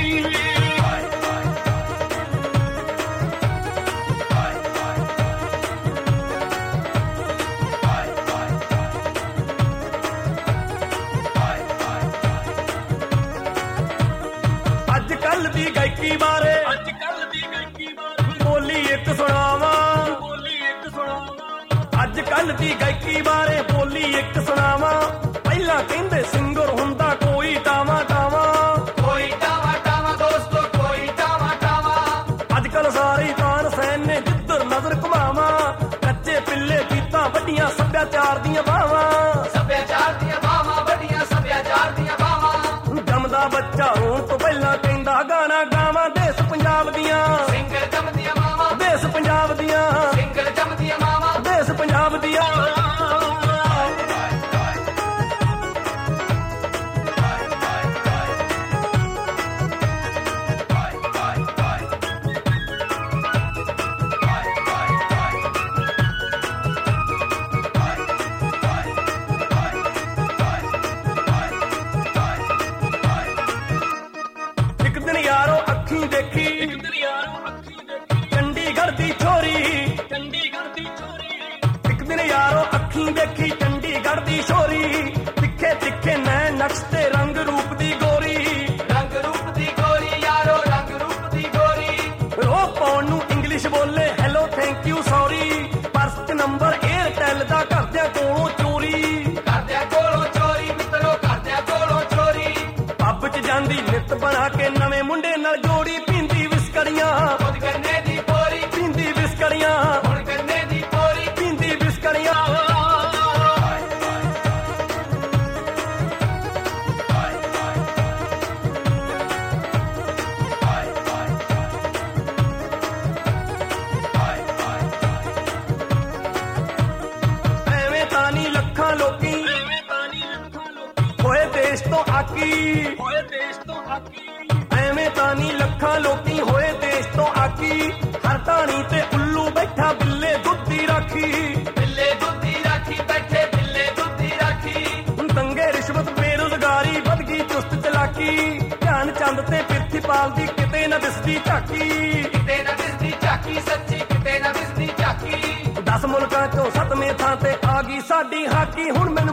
ਅੱਜ ਕੱਲ ਦੀ ਗਾਇਕੀ ਬਾਰੇ, ਅੱਜ ਕੱਲ ਦੀ ਗਾਇਕੀ ਬਾਰੇ ਬੋਲੀ ਇੱਕ ਸੁਣਾਵਾਂ, ਬੋਲੀ ਇੱਕ ਸੁਣਾਵਾਂ। ਅੱਜ ਕੱਲ ਦੀ ਗਾਇਕੀ ਬਾਰੇ ਬੋਲੀ ਇੱਕ ਸੁਣਾਵਾਂ। ਪਹਿਲਾਂ ਕਹਿੰਦੇ ਸਿੰਗਰ ਹੁੰਦਾ ਕੋਈ ਟਾਵਾ ਟਾਵਾ, ਕੋਈ ਟਾਵਾ ਟਾਵਾ ਦੋਸਤੋ, ਕੋਈ ਟਾਵਾ ਟਾਵਾ। ਅੱਜ ਕੱਲ ਸਾਰੀ ਤਾਨ ਸੈਨ ਨੇ ਜਿੱਧਰ ਨਜ਼ਰ ਘੁਮਾਵਾਂ। ਕੱਚੇ ਪਿੱਲੇ ਗੀਤਾਂ ਵੱਡੀਆਂ ਸੱਭਿਆਚਾਰ ਦੀਆਂ ਬਾਵਾਂ, ਸੱਭਿਆਚਾਰ ਦੀਆਂ ਬਾਵਾਂ ਵੱਡੀਆਂ, ਸੱਭਿਆਚਾਰ ਦੀਆਂ ਬਾਵਾਂ। ਜੰਮਦਾ ਬੱਚਾ ਹੋਣ ਤੋਂ ਪਹਿਲਾਂ ਕਹਿੰਦਾ ਗਾਣਾ ਗਾਵਾਂ। ਦੇਸ ਪੰਜਾਬ ਦੀਆਂ, ਸਿੰਗਰ ਜੰਮਦੀਆਂ ਮਾਵਾਂ, ਦੇਸ ਪੰਜਾਬ ਦੀਆਂ, ਸਿੰਗਰ ਜੰਮਦੀਆਂ ਮਾਵਾਂ। ਦੇਸ ਪੰਜਾਬ ਦੀਆਂ। ਇੱਕ ਦਿਨ ਯਾਰੋ ਅੱਖੀਂ ਦੇਖੀ, ਇੱਕ ਦਿਨ ਯਾਰੋ ਅੱਖੀਂ ਦੇਖੀ ਚੰਡੀਗੜ੍ਹ ਦੀ ਛੋਰੀ, ਚੰਡੀਗੜ੍ਹ ਦੀ ਛੋਰੀ। ਇੱਕ ਦਿਨ ਯਾਰੋ ਅੱਖੀਂ ਦੇਖੀ ਚੰਡੀਗੜ੍ਹ ਦੀ ਛੋਰੀ। ਤਿੱਖੇ ਤਿੱਖੇ ਨੈਣ ਨਕਸ਼ ਤੇ ਰੰਗ ਰੂਪ ਦੀ ਗੋਰੀ, ਰੰਗ ਰੂਪ ਦੀ ਗੋਰੀ ਯਾਰੋ, ਰੰਗ ਰੂਪ ਦੀ ਗੋਰੀ। ਰੋ ਪਾਉਣ ਨੂੰ ਇੰਗਲਿਸ਼ ਬੋਲੇ hello thank you sorry. Purse 'ਚ ਨੰਬਰ ਏਅਰਟੈਲ ਦਾ ਕਰਦਿਆਂ ਕੋਲੋਂ ਚੋਰੀ, ਕਰਦਿਆਂ ਕੋਲੋਂ ਚੋਰੀ ਮਿੱਤਰੋ, ਕਰਦਿਆਂ ਕੋਲੋਂ ਚੋਰੀ। ਪੱਬ 'ਚ ਜਾਂਦੀ ਨਿੱਤ ਬਣਾ ਕੇ ਨਵੇਂ ਮੁੰਡੇ ਨਾਲ ਜੋੜੀ। ਪੀਂਦੀ ਵਿਸਕੜੀਆਂ, ਖੁਦ ਕਰਨੇ ਦੀ ਪੋਰੀ, ਪੀਂਦੀ ਵਿਸਕੜੀਆਂ, ਹੁਣ ਕਰਨੇ ਦੀ ਪੋਰੀ। ਪੀਂਦੀ ਵਿਸਕੜੀਆਂ। ਐਵੇਂ ਤਾਂ ਨਹੀਂ ਲੱਖਾਂ ਲੋਕੀ, ਐਵੇਂ ਤਾਂ ਨਹੀਂ ਲੱਖਾਂ ਲੋਕੀ ਹੋਏ ਦੇਸ਼ ਤੋਂ ਆਕੀ, ਹੋਏ ਦੇਸ਼ ਤੋਂ ਆਕੀ। ਐਵੇਂ ਤਾਂ ਨਹੀਂ ਲੱਖਾਂ ਲੋਕੀ ਹੋਏ ਦੇਸ਼ ਤੋਂ ਆਕੀ। ਹਰ ਢਾਣੀ ਤੇ ਉੱਲੂ ਬੈਠਾ ਬਿੱਲੇ ਦੁੱਧੀ ਰਾਖੀ, ਬਿੱਲੇ ਦੁੱਧੀ ਰਾਖੀ ਬੈਠੇ, ਬਿੱਲੇ ਦੁੱਧੀ ਰਾਖੀ। ਦੰਗੇ ਰਿਸ਼ਵਤ ਬੇਰੁਜ਼ਗਾਰੀ ਵਧ ਗਈ ਚੁਸਤ ਚਲਾਕੀ। ਧਿਆਨ ਚੰਦ ਤੇ ਪ੍ਰਿਥੀਪਾਲ ਦੀ ਕਿਤੇ ਨਾ ਦਿਸਦੀ ਝਾਕੀ, ਕਿਤੇ ਨਾ ਦਿਸਦੀ ਝਾਕੀ ਸੱਚੀ, ਕਿਤੇ ਨਾ ਦਿਸਦੀ ਝਾਕੀ। 10 ਮੁਲਕਾਂ ਚੋਂ 7ਵੇਂ ਥਾਂ ਤੇ ਆ ਗਈ ਸਾਡੀ ਹਾਕੀ। ਹੁਣ